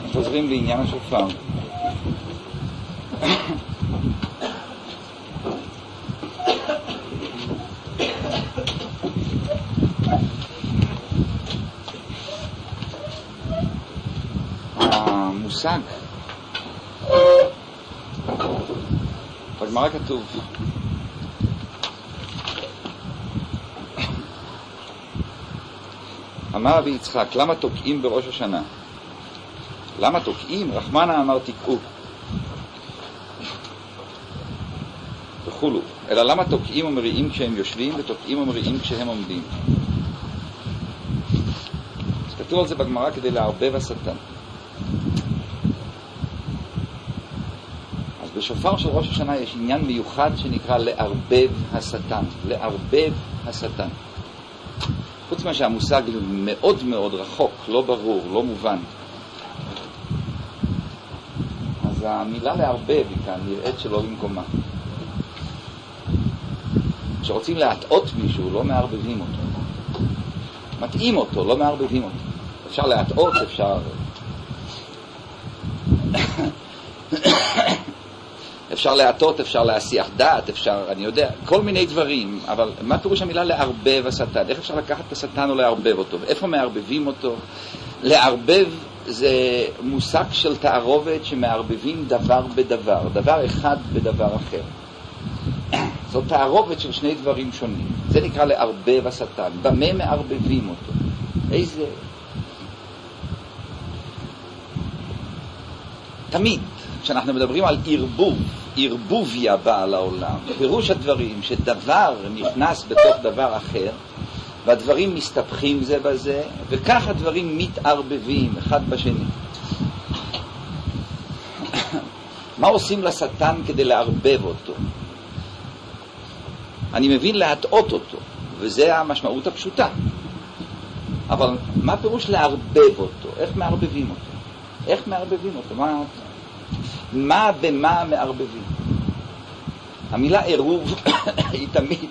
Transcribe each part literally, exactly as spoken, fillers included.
חוזרים לעניין השופר. המושג בגמרא כתוב אמר רבי יצחק, למה תוקעים בראש השנה? למה תוקעים? רחמנה אמר תקעו וכולו. אלא למה תוקעים ומריעים כשהם יושבים ותוקעים ומריעים כשהם עומדים? אז כתוב על זה בגמרא כדי לערבב השטן. אז בשופר של ראש השנה יש עניין מיוחד שנקרא לערבב השטן. לערבב השטן. חוץ מה שהמושג מאוד מאוד רחוק, לא ברור, לא מובן. אז המילה לערבב היא כאן נראית שלא במקומה. כשרוצים להטעות מישהו, לא מערבבים אותו. מתאים אותו, לא מערבבים אותו. אפשר להטעות, אפשר... אפשר להטעות, אפשר להסיח דעת, אפשר, אני יודע, כל מיני דברים, אבל מה פירוש המילה לערבב השטן? איך אפשר לקחת את השטן או לערבב אותו? איפה מערבבים אותו? לערבב זה מושג של תערובת שמערבבים דבר בדבר, דבר אחד בדבר אחר. זאת תערובת של שני דברים שונים. זה נקרא לערבב השטן. במה מערבבים אותו? איזה... תמיד, כשאנחנו מדברים על ערבוב, ערבוביה באה לעולם, פירוש הדברים שדבר נכנס בתוך דבר אחר, והדברים מסתבכים זה בזה, וכך הדברים מתערבבים אחד בשני. מה עושים לשטן כדי לערבב אותו? אני מבין להטעות אותו, וזה המשמעות הפשוטה. אבל מה פירוש לערבב אותו? איך מערבבים אותו? איך מערבבים אותו? מה, מה במה מערבבים? המילה עירוב היא תמיד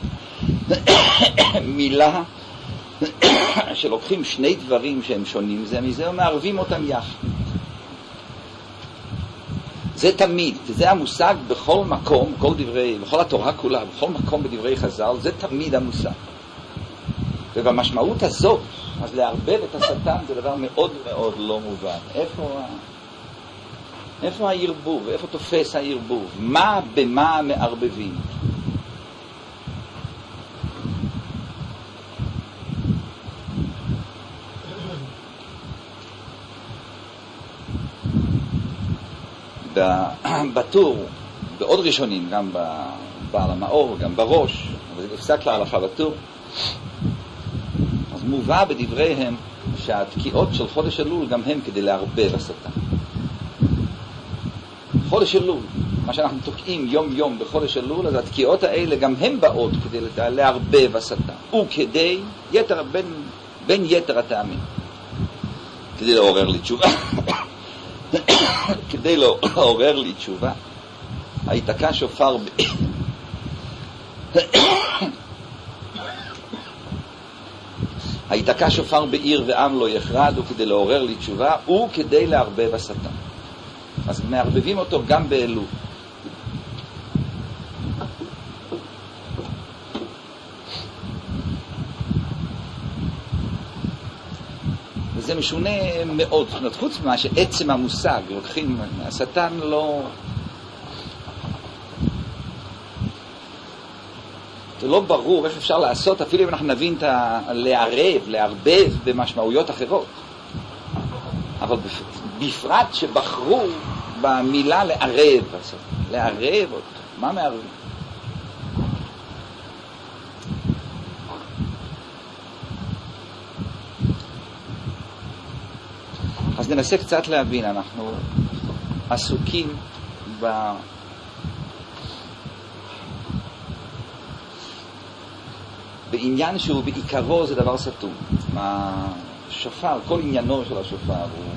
מילה שלוקחים שני דברים שהם שונים זה מזה ומערבים אותם יחד. זה תמיד, זה המושג בכל מקום, כל דברי, בכל התורה כולה, בכל מקום בדברי חז"ל, זה תמיד המושג. ובמשמעות הזאת, אז לערבב את השטן זה דבר מאוד מאוד לא מובן. איפה, איפה הערבוב? איפה תופס הערבוב? מה במה מערבבים? בטור, בעוד ראשונים, גם בעל המאור, גם בראש, אבל זה נפסק להלכה בטור. אז מובא בדבריהם שהתקיעות של חודש אלול גם הם כדי לערבב השטן. חודש אלול, מה שאנחנו תוקעים יום יום בחודש אלול, אז התקיעות האלה גם הם באות כדי לערבב השטן. וכדי יתר, בין, בין יתר הטעמים. כדי לעורר לי תשובה. כדי לעורר לי תשובה. היתקע שופר ב... היתקע שופר בעיר ועם לא יחרד, וכדי לעורר לי תשובה, וכדי לערבב השטן. אז מערבבים אותו גם באלול. וזה משונה מאוד. חוץ ממה שעצם המושג, לוקחים, השטן לא... זה לא ברור איך אפשר לעשות, אפילו אם אנחנו נבין את ה... לערב, לערבב במשמעויות אחרות. אבל בפרט שבחרו במילה לערב, לערב אותו. מה מערבים? אז ננסה קצת להבין, אנחנו עסוקים ב... בעניין שהוא בעיקרו זה דבר סתום. השופר, כל עניינו של השופר הוא...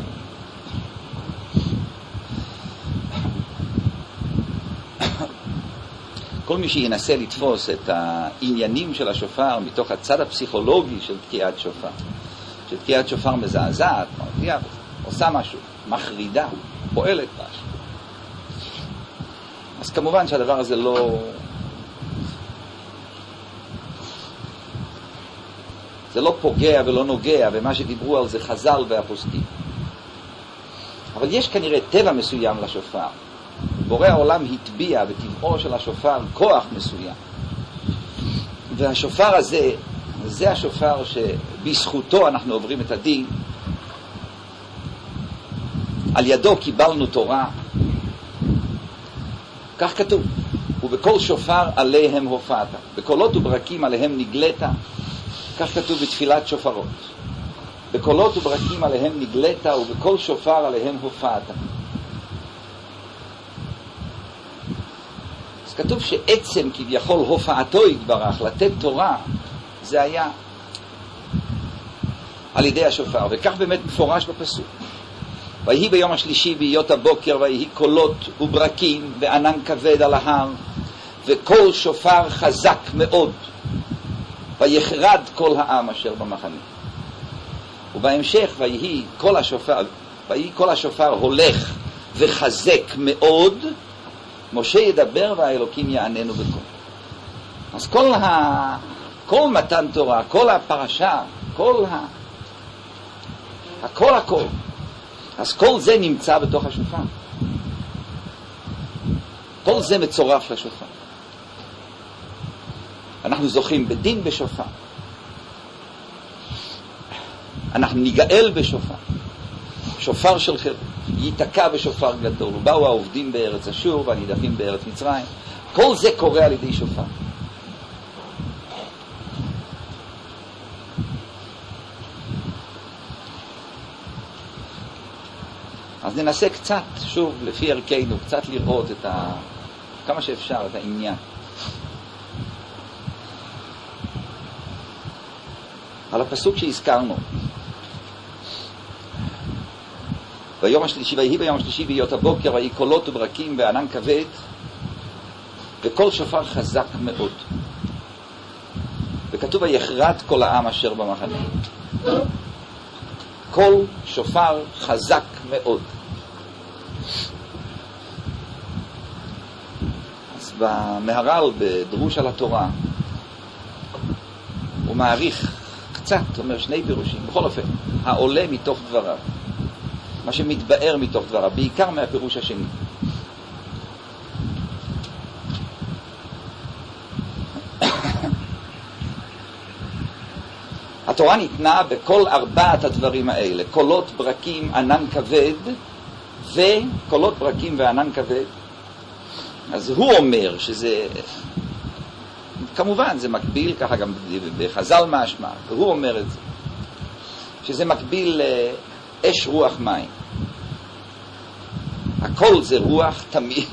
כל מי שינסה לתפוס את העניינים של השופר מתוך הצד הפסיכולוגי של תקיעת שופר, שתקיעת שופר מזעזעת, מרתיעה, עושה משהו, מחרידה, פועלת משהו. אז כמובן שהדבר הזה לא... זה לא פוגע ולא נוגע במה שדיברו על זה חז"ל והפוסקים. אבל יש כנראה טבע מסוים לשופר. בורא העולם הטביע בטבעו של השופר כוח מסוים. והשופר הזה, זה השופר שבזכותו אנחנו עוברים את הדין. על ידו קיבלנו תורה. כך כתוב. ובכל שופר עליהם הופעת. בקולות וברקים עליהם נגלת. כך כתוב בתפילת שופרות. בקולות וברקים עליהם נגלת, ובכל שופר עליהם הופעת. אז כתוב שעצם כביכול הופעתו יתברך, לתת תורה, זה היה על ידי השופר, וכך באמת מפורש בפסוק. ויהי ביום השלישי בהיות הבוקר, ויהי קולות וברקים וענן כבד על ההר, וכל שופר חזק מאוד, ויחרד כל העם אשר במחנה. ובהמשך ויהי כל השופר, ויהי כל השופר הולך וחזק מאוד, משה ידבר והאלוקים יעננו בקול. אז כל ה... כל מתן תורה, כל הפרשה, כל ה... הכל הכל. אז כל זה נמצא בתוך השופר. כל זה מצורף לשופר. אנחנו זוכים בדין בשופר. אנחנו ניגאל בשופר. שופר של חירות. ייתקע בשופר גדול. ובאו העובדים בארץ אשור והנידחים בארץ מצרים. כל זה קורה על ידי שופר. אז ננסה קצת, שוב, לפי ערכנו, קצת לראות את ה... כמה שאפשר, את העניין. על הפסוק שהזכרנו. ביום השלישי, ויהי ביום השלישי בהיות הבוקר, ויהי קולות וברקים וענן כבד, וכל שופר חזק מאוד. וכתוב ויחרד כל העם אשר במחנה. כל שופר חזק מאוד. אז במהר"ל, בדרוש על התורה, הוא מעריך קצת, אומר שני פירושים, בכל אופן, העולה מתוך דבריו, מה שמתבאר מתוך דבריו, בעיקר מהפירוש השני. התורה ניתנה בכל ארבעת הדברים האלה, קולות, ברקים, ענן כבד, וקולות, ברקים וענן כבד. אז הוא אומר שזה, כמובן זה מקביל, ככה גם בחז"ל משמע, הוא אומר את זה, שזה מקביל לאש רוח מים. הכל זה רוח תמיד,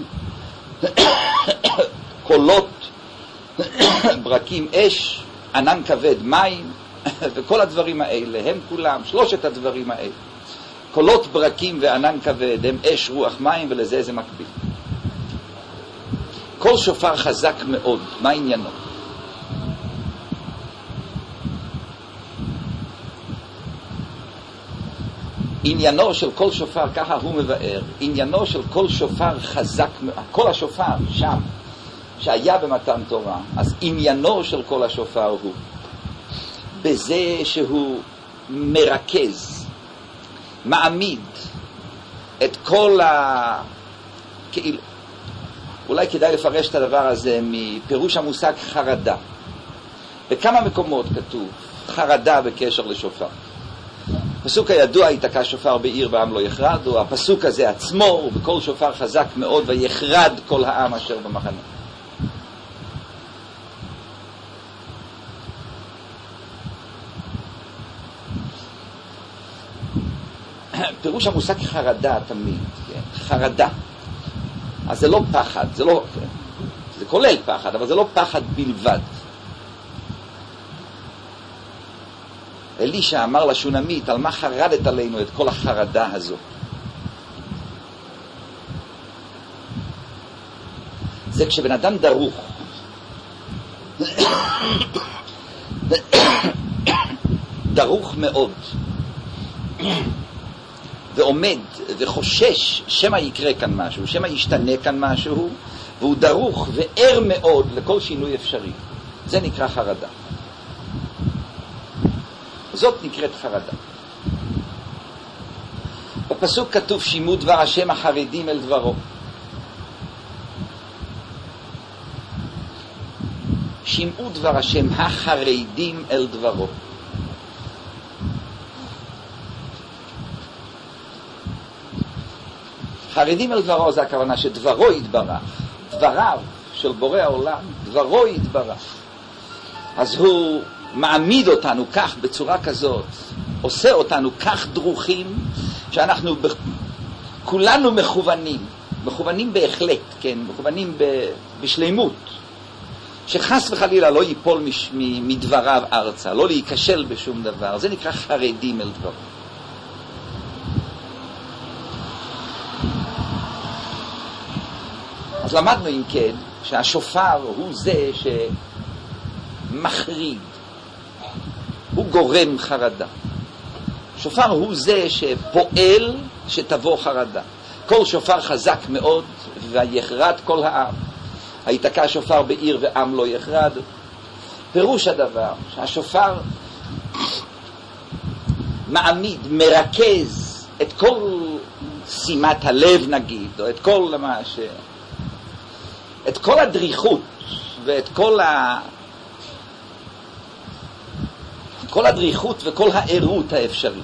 קולות, ברקים אש, ענן כבד מים, וכל הדברים האלה, הם כולם, שלושת הדברים האלה, קולות, ברקים וענן כבד, הם אש רוח מים, ולזה זה מקביל. כל שופר חזק מאוד, מה עניינו? עניינו של כל שופר, ככה הוא מבאר, עניינו של כל שופר חזק מאוד, כל השופר שם, שהיה במתן תורה, אז עניינו של כל השופר הוא, בזה שהוא מרכז, מעמיד את כל ה... כאילו, אולי כדאי לפרש את הדבר הזה מפירוש המושג חרדה. בכמה מקומות כתוב חרדה בקשר לשופר. הפסוק הידוע, ייתקע שופר בעיר והעם לא יחרד, או הפסוק הזה עצמו, ובכל שופר חזק מאוד ויחרד כל העם אשר במחנה. פירוש המושג חרדה תמיד, כן? חרדה. אז זה לא פחד, זה לא, זה כולל פחד, אבל זה לא פחד בלבד. אלישע אמר לשונמית, על מה חרדת עלינו את כל החרדה הזאת? זה כשבן אדם דרוך, דרוך מאוד, ועומד וחושש שמא יקרה כאן משהו, שמא ישתנה כאן משהו, והוא דרוך וער מאוד לכל שינוי אפשרי. זה נקרא חרדה. זאת נקראת חרדה. בפסוק כתוב שימו דבר השם החרדים אל דברו. שימעו דבר השם החרדים אל דברו. חרדים אל דברו זה הכוונה שדברו יתברך, דבריו של בורא העולם, דברו יתברך. אז הוא מעמיד אותנו כך בצורה כזאת, עושה אותנו כך דרוכים, שאנחנו ב... כולנו מכוונים, מכוונים בהחלט, כן, מכוונים ב... בשלימות, שחס וחלילה לא ייפול מש... מדבריו ארצה, לא להיכשל בשום דבר. זה נקרא חרדים אל דברו. אז למדנו אם כן שהשופר הוא זה שמחריד, הוא גורם חרדה. שופר הוא זה שפועל שתבוא חרדה. כל שופר חזק מאוד ויחרד כל העם. היתקע שופר בעיר ועם לא יחרד. פירוש הדבר שהשופר מעמיד, מרכז את כל שימת הלב נגיד, או את כל מה ש... את כל הדריכות ואת כל ה... כל הדריכות וכל העירות האפשרית.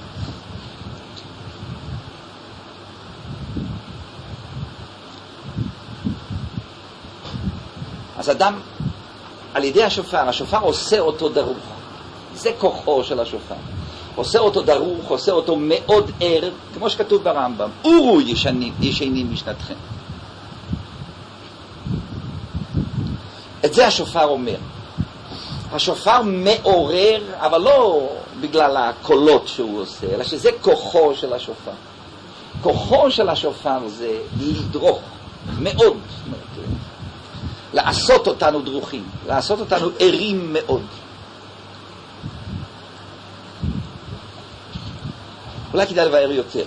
אז אדם, על ידי השופר, השופר עושה אותו דרוך. זה כוחו של השופר. עושה אותו דרוך, עושה אותו מאוד ער, כמו שכתוב ברמב"ם. אורו ישנים, ישנים משנתכם. את זה השופר אומר. השופר מעורר, אבל לא בגלל הקולות שהוא עושה, אלא שזה כוחו של השופר. כוחו של השופר זה לדרוך מאוד, מאוד, לעשות אותנו דרוכים, לעשות אותנו ערים מאוד. אולי כדאי לבאר יותר.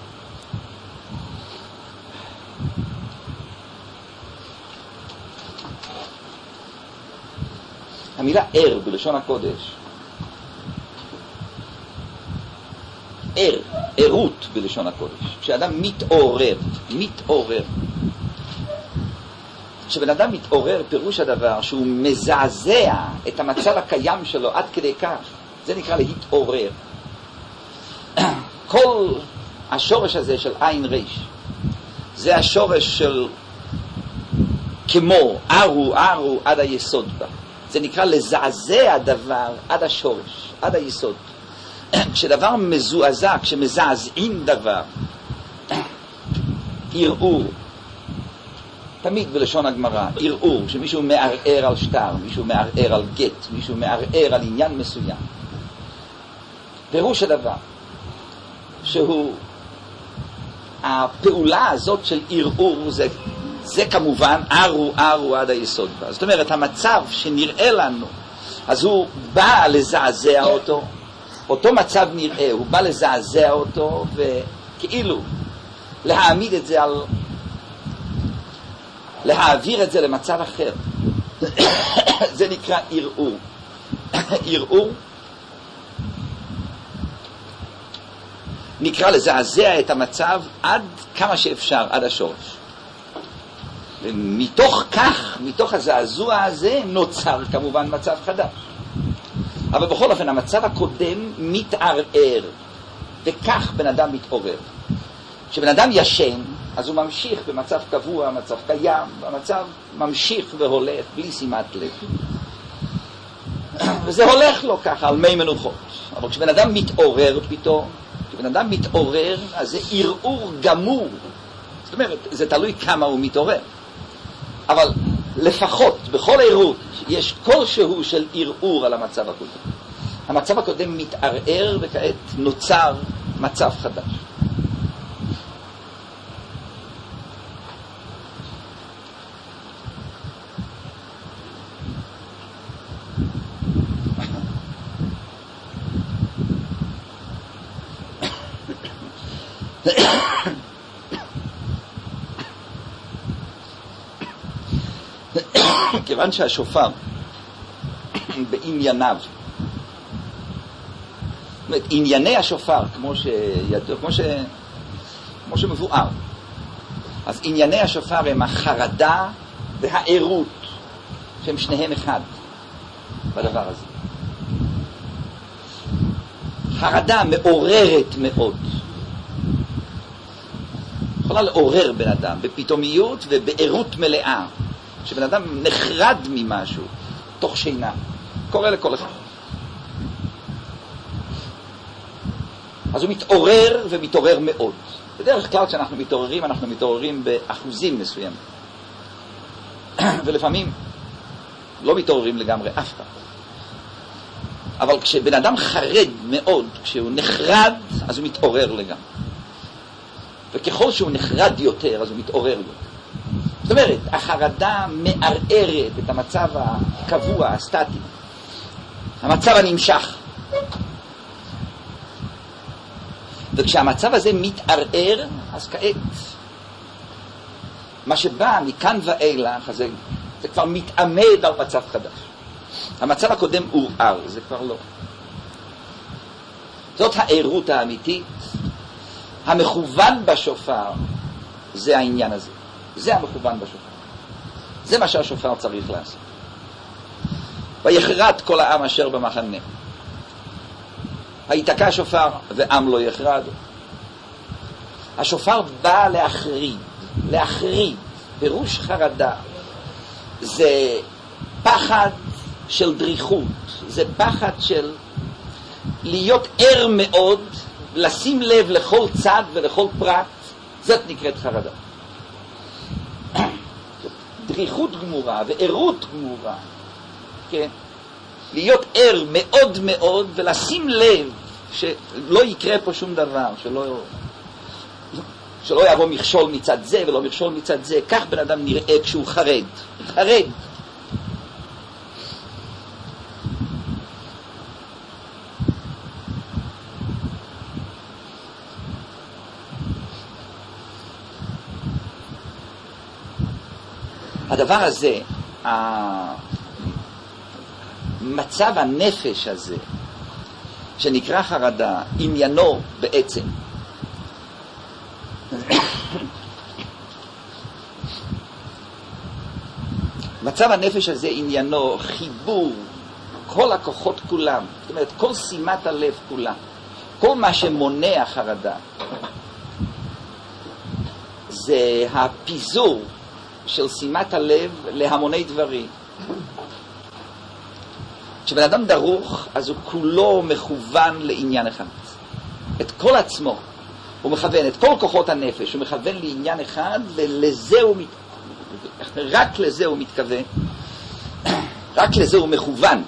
המילה ער בלשון הקודש, ער, ערות בלשון הקודש, כשאדם מתעורר, מתעורר. כשבן אדם מתעורר, פירוש הדבר שהוא מזעזע את המצב הקיים שלו עד כדי כך, זה נקרא להתעורר. כל השורש הזה של עין ריש, זה השורש של כמו, ערו, ערו עד היסוד בה. זה נקרא לזעזע דבר עד השורש, עד היסוד. כשדבר מזועזע, כשמזעזעים דבר, ערעור. תמיד בלשון הגמרא, ערעור, שמישהו מערער על שטר, מישהו מערער על גט, מישהו מערער על עניין מסוים. פירוש הדבר, שהוא, הפעולה הזאת של ערעור, זה, זה כמובן ערו ערו עד היסוד בה. זאת אומרת, המצב שנראה לנו, אז הוא בא לזעזע אותו, אותו מצב נראה, הוא בא לזעזע אותו, וכאילו להעמיד את זה על, להעביר את זה למצב אחר. זה נקרא ערעור. ערעור נקרא לזעזע את המצב עד כמה שאפשר, עד השורש. ומתוך כך, מתוך הזעזוע הזה, נוצר כמובן מצב חדש. אבל בכל אופן, המצב הקודם מתערער, וכך בן אדם מתעורר. כשבן אדם ישן, אז הוא ממשיך במצב קבוע, מצב קיים, המצב ממשיך והולך בלי שימת לב. וזה הולך לו ככה על מי מנוחות. אבל כשבן אדם מתעורר פתאום, כשבן אדם מתעורר, אז זה ערעור גמור. זאת אומרת, זה תלוי כמה הוא מתעורר. אבל לפחות בכל עירות יש כלשהו של ערעור על המצב הקודם. המצב הקודם מתערער וכעת נוצר מצב חדש. כיוון שהשופר בענייניו, זאת אומרת, ענייני השופר, כמו שידוע, כמו, ש... כמו שמבואר, אז ענייני השופר הם החרדה והעירות, שהם שניהם אחד בדבר הזה. חרדה מעוררת מאוד, יכולה לעורר בן אדם בפתאומיות ובעירות מלאה, שבן אדם נחרד ממשהו תוך שינה, קורה לכל אחד. אז הוא מתעורר ומתעורר מאוד. בדרך כלל כשאנחנו מתעוררים, אנחנו מתעוררים באחוזים מסוימים. ולפעמים לא מתעוררים לגמרי אף פעם. אבל כשבן אדם חרד מאוד, כשהוא נחרד, אז הוא מתעורר לגמרי. וככל שהוא נחרד יותר, אז הוא מתעורר יותר. זאת אומרת, החרדה מערערת את המצב הקבוע, הסטטי, המצב הנמשך. וכשהמצב הזה מתערער, אז כעת, מה שבא מכאן ואילך, זה, זה כבר מתעמד על מצב חדש. המצב הקודם עורער, זה כבר לא. זאת העירות האמיתית. המכוון בשופר, זה העניין הזה. זה המכוון בשופר. זה מה שהשופר צריך לעשות. ויחרד כל העם אשר במחנה. היתקע שופר ועם לא יחרד. השופר בא להחריד, להחריד, פירוש חרדה. זה פחד של דריכות, זה פחד של להיות ער מאוד, לשים לב לכל צד ולכל פרט, זאת נקראת חרדה. דריכות גמורה וערות גמורה, כן? להיות ער מאוד מאוד ולשים לב שלא יקרה פה שום דבר, שלא, שלא יבוא מכשול מצד זה ולא מכשול מצד זה. כך בן אדם נראה כשהוא חרד. חרד. הדבר הזה, מצב הנפש הזה, שנקרא חרדה, עניינו בעצם, מצב הנפש הזה עניינו חיבור כל הכוחות כולם, זאת אומרת כל שימת הלב כולה, כל מה שמונע חרדה, זה הפיזור של שימת הלב להמוני דברים. כשבן אדם דרוך, אז הוא כולו מכוון לעניין אחד. את כל עצמו הוא מכוון, את כל כוחות הנפש הוא מכוון לעניין אחד, ולזה הוא מת... רק לזה הוא מתכוון, רק לזה הוא מכוון.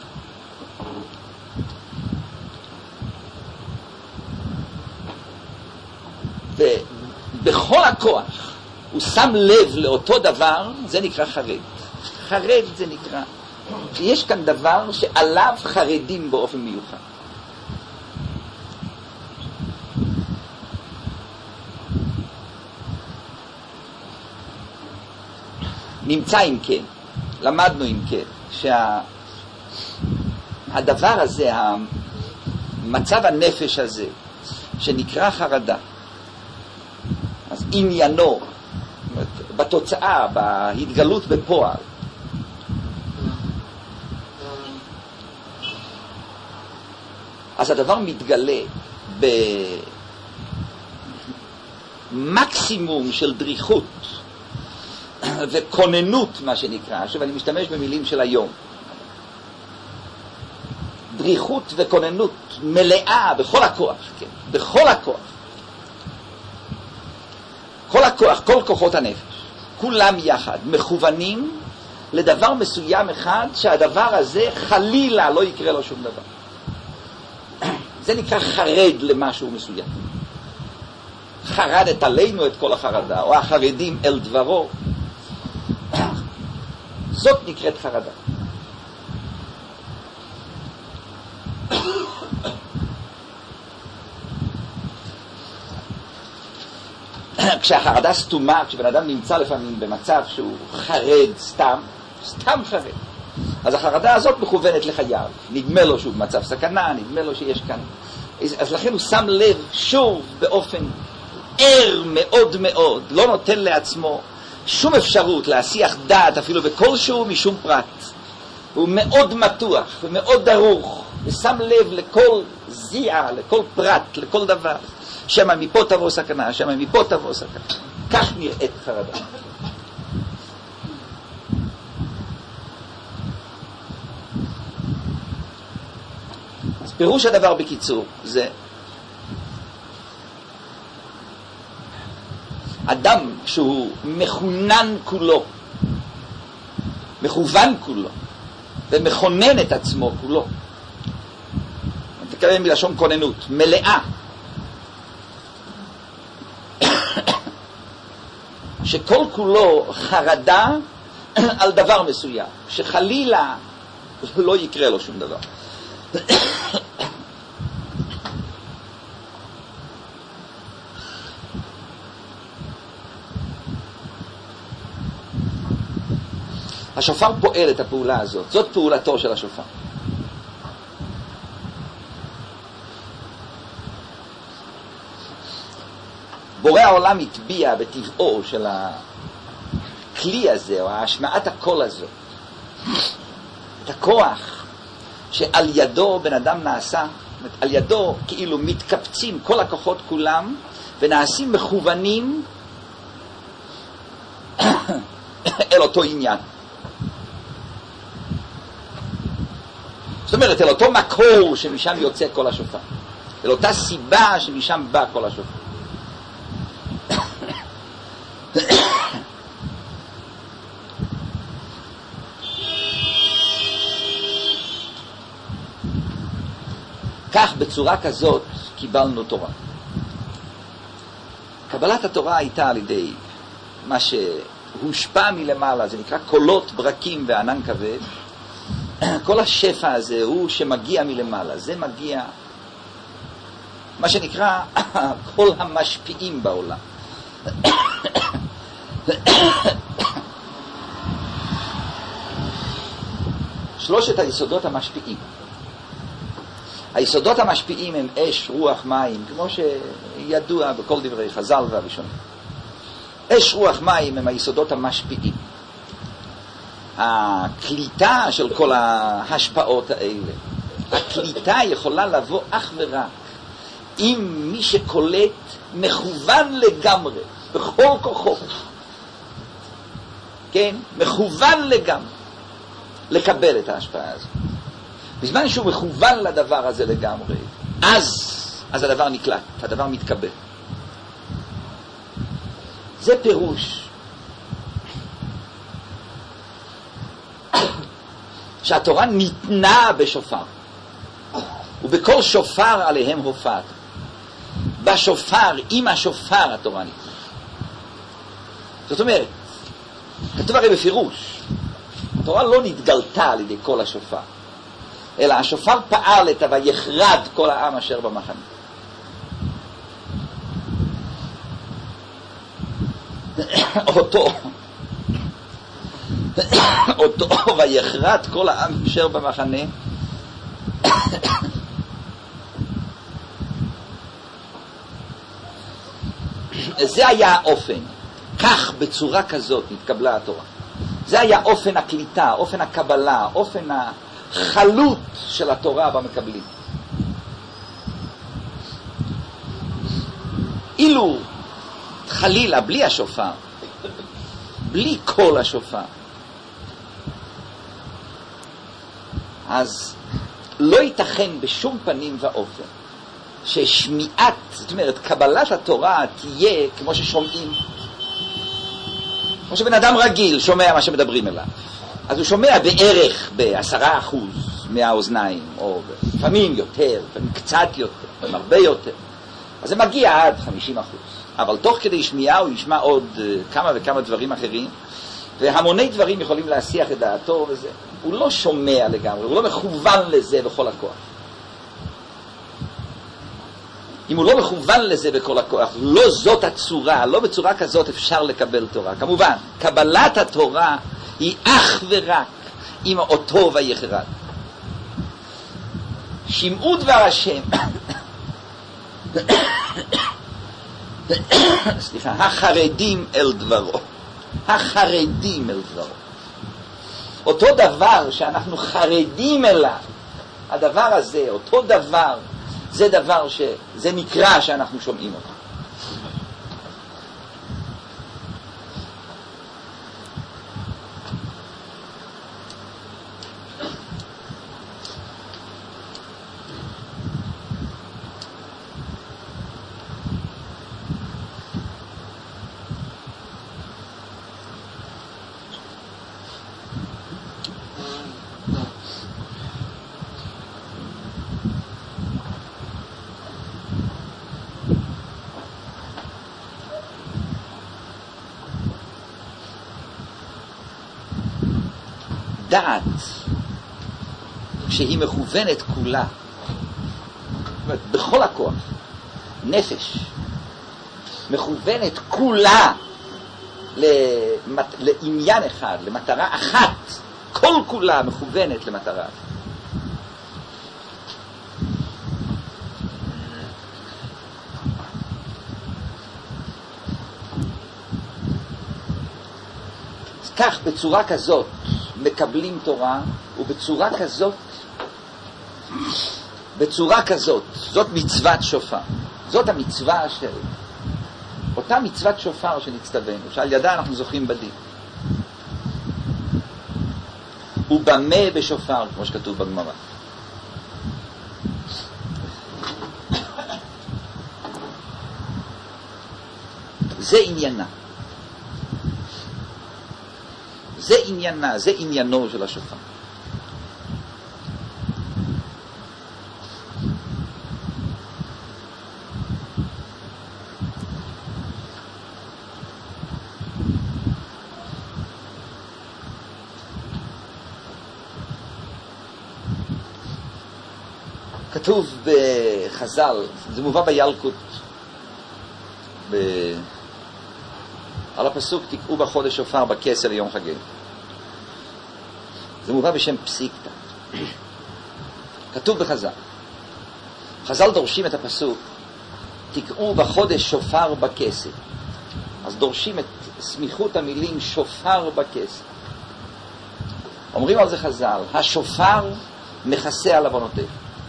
ובכל הכוח הוא שם לב לאותו דבר, זה נקרא חרד. חרד זה נקרא, יש כאן דבר שעליו חרדים באופן מיוחד. נמצא אם כן, למדנו אם כן, שהדבר הזה, המצב הנפש הזה, שנקרא חרדה, אז עניינו, בתוצאה, בהתגלות בפועל, אז הדבר מתגלה במקסימום של דריכות וכוננות, מה שנקרא. עכשיו אני משתמש במילים של היום. דריכות וכוננות מלאה בכל הכוח, כן? בכל הכוח. כל הכוח, כל כוחות הנפש, כולם יחד, מכוונים לדבר מסוים אחד, שהדבר הזה חלילה לא יקרה לו שום דבר. זה נקרא חרד למשהו מסוים. חרדת עלינו את כל החרדה, או החרדים אל דברו. זאת נקראת חרדה. כשהחרדה סתומה, כשבן אדם נמצא לפעמים במצב שהוא חרד סתם, סתם חרד, אז החרדה הזאת מכוונת לחייו. נדמה לו שהוא במצב סכנה, נדמה לו שיש כאן. אז לכן הוא שם לב שוב באופן ער מאוד מאוד, לא נותן לעצמו שום אפשרות להסיח דעת אפילו בכלשהו משום פרט. הוא מאוד מתוח ומאוד דרוך, ושם לב לכל זיעה, לכל פרט, לכל דבר. שמה מפה תבוא סכנה, שמה מפה תבוא סכנה. כך נראית חרדה. אז פירוש הדבר בקיצור זה אדם שהוא מכונן כולו, מכוון כולו, ומכונן את עצמו כולו. אני מתכוון מלשון כוננות, מלאה. שכל כולו חרדה על דבר מסוים, שחלילה לא יקרה לו שום דבר. השופר פועל את הפעולה הזאת, זאת פעולתו של השופר. בורא העולם הטביע בטבעו של הכלי הזה, או השמעת הקול הזאת, את הכוח שעל ידו בן אדם נעשה, על ידו כאילו מתקפצים כל הכוחות כולם, ונעשים מכוונים אל אותו עניין. זאת אומרת, אל אותו מקור שמשם יוצא כל השופר, אל אותה סיבה שמשם בא כל השופר. כך בצורה כזאת קיבלנו תורה. קבלת התורה הייתה על ידי מה שהושפע מלמעלה, זה נקרא קולות, ברקים וענן כבד. כל השפע הזה הוא שמגיע מלמעלה, זה מגיע מה שנקרא כל המשפיעים בעולם. שלושת היסודות המשפיעים. היסודות המשפיעים הם אש, רוח, מים, כמו שידוע בכל דברי חז"ל והראשונים. אש, רוח, מים הם היסודות המשפיעים. הקליטה של כל ההשפעות האלה, הקליטה יכולה לבוא אך ורק אם מי שקולט מכוון לגמרי, בכל כוחו, כן, מכוון לגמרי, לקבל את ההשפעה הזאת. בזמן שהוא מכוון לדבר הזה לגמרי, אז, אז הדבר נקלט, הדבר מתקבל. זה פירוש שהתורה ניתנה בשופר, ובכל שופר עליהם הופעת. בשופר, עם השופר התורה ניתנה. זאת אומרת, כתוב הרי בפירוש, התורה לא נתגלתה על ידי כל השופר, אלא השופר פעל את ויחרד כל העם אשר במחנה. אותו אותו ויחרד כל העם אשר במחנה, זה היה האופן. כך בצורה כזאת נתקבלה התורה. זה היה אופן הקליטה, אופן הקבלה, אופן החלות של התורה במקבלים. אילו חלילה בלי השופר, בלי כל השופר, אז לא ייתכן בשום פנים ואופן ששמיעת, זאת אומרת, קבלת התורה תהיה כמו ששומעים, כמו שבן אדם רגיל שומע מה שמדברים אליו. אז הוא שומע בערך בעשרה אחוז מהאוזניים, או לפעמים יותר, לפעמים קצת יותר, לפעמים הרבה יותר. אז זה מגיע עד חמישים אחוז. אבל תוך כדי שמיעה הוא ישמע עוד כמה וכמה דברים אחרים, והמוני דברים יכולים להסיח את דעתו וזה. הוא לא שומע לגמרי, הוא לא מכוון לזה בכל הכוח. אם הוא לא מכוון לזה בכל הכוח, לא זאת הצורה, לא בצורה כזאת אפשר לקבל תורה. כמובן, קבלת התורה היא אך ורק עם אותו ויחרד. שמעו דבר השם, סליחה, החרדים אל דברו, החרדים אל דברו. אותו דבר שאנחנו חרדים אליו, הדבר הזה, אותו דבר, זה דבר שזה נקרא שאנחנו שומעים אותו. דעת שהיא מכוונת כולה, בכל הכוח, נפש מכוונת כולה למת... לעניין אחד, למטרה אחת, כל כולה מכוונת למטרה אחת. כך בצורה כזאת מקבלים תורה, ובצורה כזאת, בצורה כזאת, זאת מצוות שופר. זאת המצווה של, אותה מצוות שופר שנצטווינו, שעל ידה אנחנו זוכים בדין. ובמה בשופר, כמו שכתוב בגמרא. זה עניינה. זה עניינה, זה עניינו של השופר. כתוב בחז"ל, זה מובא בילקוט, ב... על הפסוק תקעו בחודש שופר בכסר ליום חגי. זה מובא בשם פסיקתא. כתוב בחז"ל. חז"ל דורשים את הפסוק תקעו בחודש שופר בכסר. אז דורשים את סמיכות המילים שופר בכסר. אומרים על זה חז"ל, השופר מכסה על עוונותיך.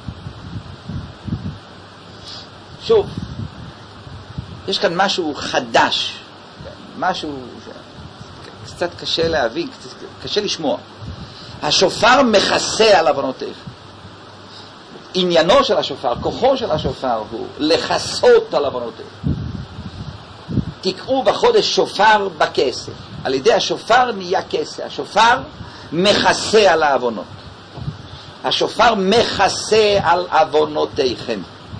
שוב, יש כאן משהו חדש, משהו קצת קשה להבין, קשה לשמוע. השופר מכסה על עוונותיך. עניינו של השופר, כוחו של השופר הוא לכסות על עוונותיך. תקעו בחודש שופר בכסר. על ידי השופר נהיה כסר. השופר מכסה על העוונות. השופר מכסה על עוונותיכם.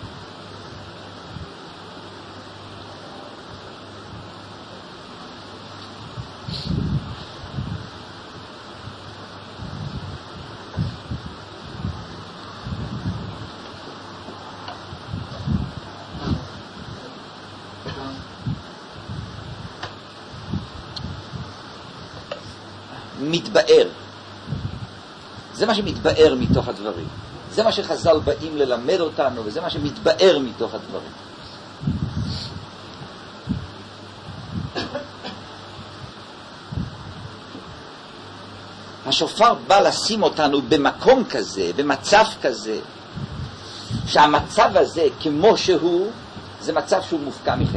מתבאר. זה מה שמתבאר מתוך הדברים. זה מה שחז"ל באים ללמד אותנו, וזה מה שמתבאר מתוך הדברים. השופר בא לשים אותנו במקום כזה, במצב כזה, שהמצב הזה כמו שהוא, זה מצב שהוא מופקע מחטא.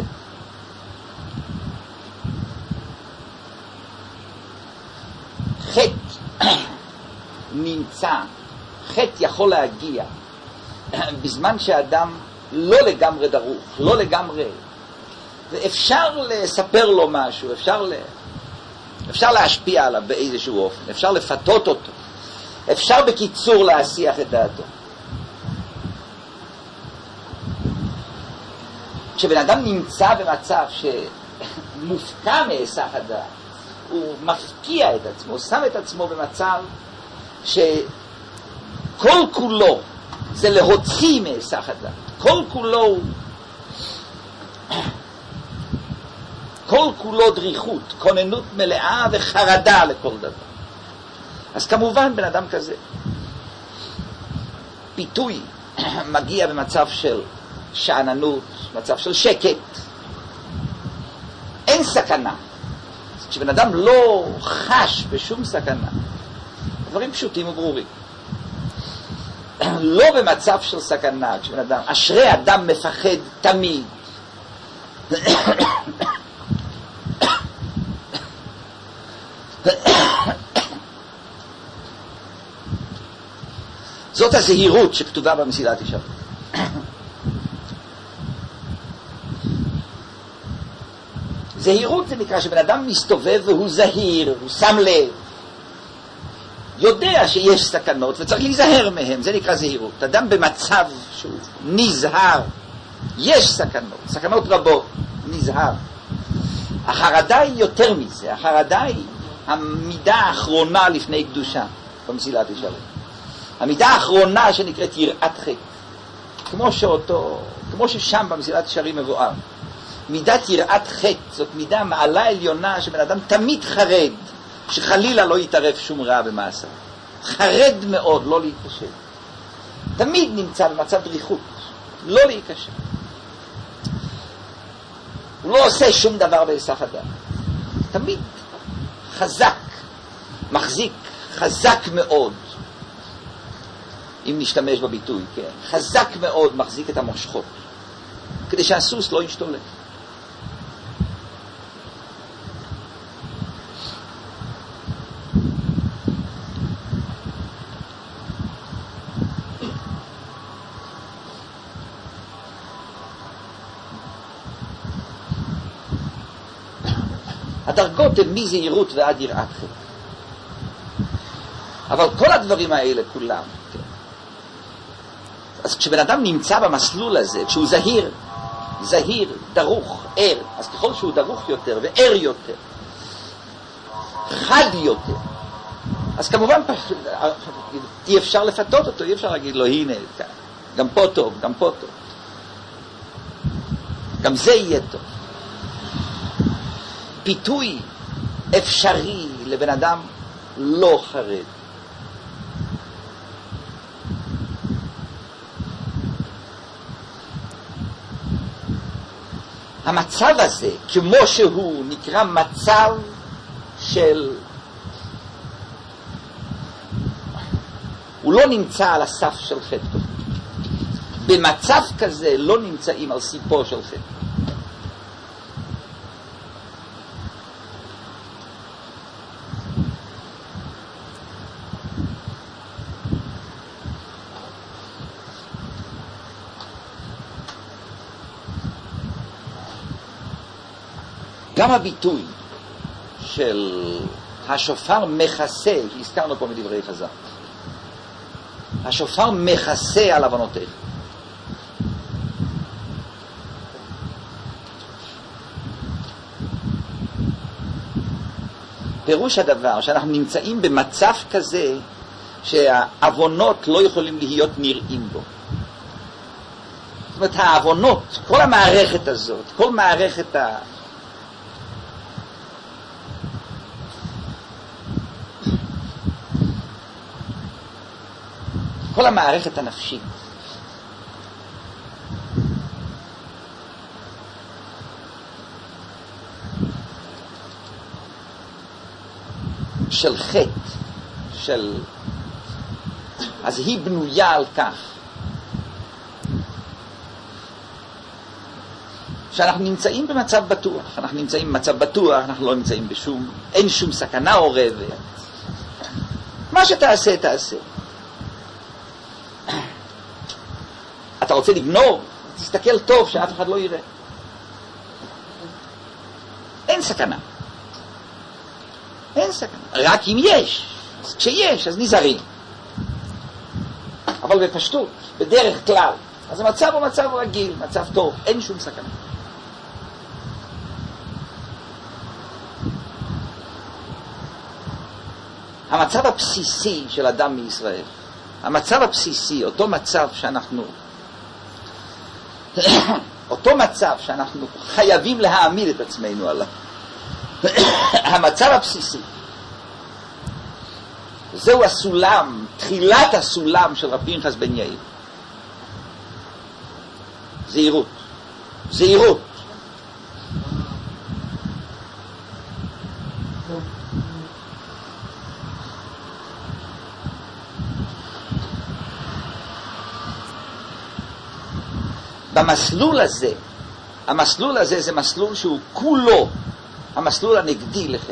חטא נמצא, חטא יכול להגיע בזמן שאדם לא לגמרי דרוך, לא לגמרי, ואפשר לספר לו משהו, אפשר, ל... אפשר להשפיע עליו באיזשהו אופן, אפשר לפתות אותו, אפשר בקיצור להסיח את דעתו. כשבן אדם נמצא במצב שמופקע מהיסח הדעת, הוא מפקיע את עצמו, הוא שם את עצמו במצב שכל כולו זה להוציא מהיסח הדעת, כל כולו כל כולו דריכות, כוננות מלאה וחרדה לכל דבר. אז כמובן בן אדם כזה, פיתוי מגיע במצב של שעננות, מצב של שקט, אין סכנה. כשבן אדם לא חש בשום סכנה, דברים פשוטים וברורים, לא במצב של סכנה, כשבן אדם, אשרי אדם מפחד תמיד. זאת הזהירות שכתובה במסילת ישרים. זהירות זה נקרא שבן אדם מסתובב והוא זהיר, הוא שם לב, יודע שיש סכנות וצריך להיזהר מהם, זה נקרא זהירות. אדם במצב שהוא נזהר, יש סכנות, סכנות רבות, נזהר. החרדה היא יותר מזה, החרדה היא המידה האחרונה לפני קדושה במסילת ישרים. המידה האחרונה שנקראת יראת חטא, כמו שאותו, כמו ששם במסילת ישרים מבואר. מידת יראת חטא זאת מידה מעלה עליונה שבן אדם תמיד חרד שחלילה לא יתערב שום רע במעשה, חרד מאוד לא להיקשר, תמיד נמצא במצב דריכות, לא להיקשר, הוא לא עושה שום דבר בהיסח הדעת, תמיד חזק, מחזיק חזק מאוד, אם נשתמש בביטוי, כן? חזק מאוד מחזיק את המושכות כדי שהסוס לא ישתולל. הדרגות הן מזהירות ועד יראת חטא. אבל כל הדברים האלה כולם, כן. אז כשבן אדם נמצא במסלול הזה, כשהוא זהיר, זהיר, דרוך, ער, אז ככל שהוא דרוך יותר וער יותר, חד יותר, אז כמובן אי אפשר לפתות אותו, אי אפשר להגיד לו הנה, גם פה טוב, גם פה טוב, גם זה יהיה טוב. פיתוי אפשרי לבן אדם לא חרד. המצב הזה, כמו שהוא, נקרא מצב של... הוא לא נמצא על הסף של חטא. במצב כזה לא נמצאים על סיפו של חטא. גם הביטוי של השופר מכסה, שהזכרנו פה מדברי חז"ל, השופר מכסה על עוונותיך. פירוש הדבר שאנחנו נמצאים במצב כזה שהעוונות לא יכולים להיות נראים בו. זאת אומרת, העוונות, כל המערכת הזאת, כל מערכת ה... כל המערכת הנפשית של חטא, של... אז היא בנויה על כך שאנחנו נמצאים במצב בטוח, אנחנו נמצאים במצב בטוח, אנחנו לא נמצאים בשום, אין שום סכנה עורבת, מה שתעשה תעשה. אתה רוצה לגנוב, תסתכל טוב שאף אחד לא יראה. אין סכנה. אין סכנה. רק אם יש. אז כשיש, אז נזהרים. אבל בפשטות, בדרך כלל, אז המצב הוא מצב רגיל, מצב טוב, אין שום סכנה. המצב הבסיסי של אדם מישראל, המצב הבסיסי, אותו מצב שאנחנו אותו מצב שאנחנו חייבים להעמיד את עצמנו עליו, המצב הבסיסי, זהו הסולם, תחילת הסולם של רב פנחס בן יאיר. זהירות, זהירות. במסלול הזה, המסלול הזה זה מסלול שהוא כולו המסלול הנגדי לחטא.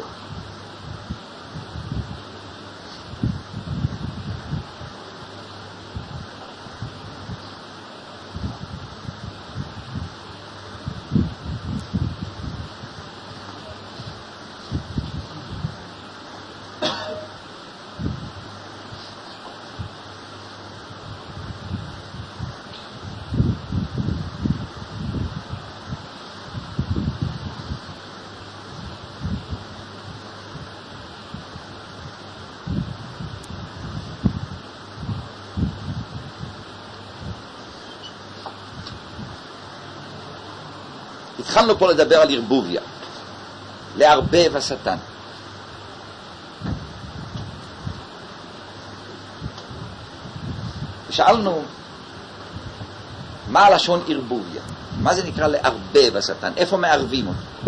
התחלנו פה לדבר על ערבוביה, לערבב השטן. שאלנו מה הלשון ערבוביה, מה זה נקרא לערבב השטן, איפה מערבים אותו?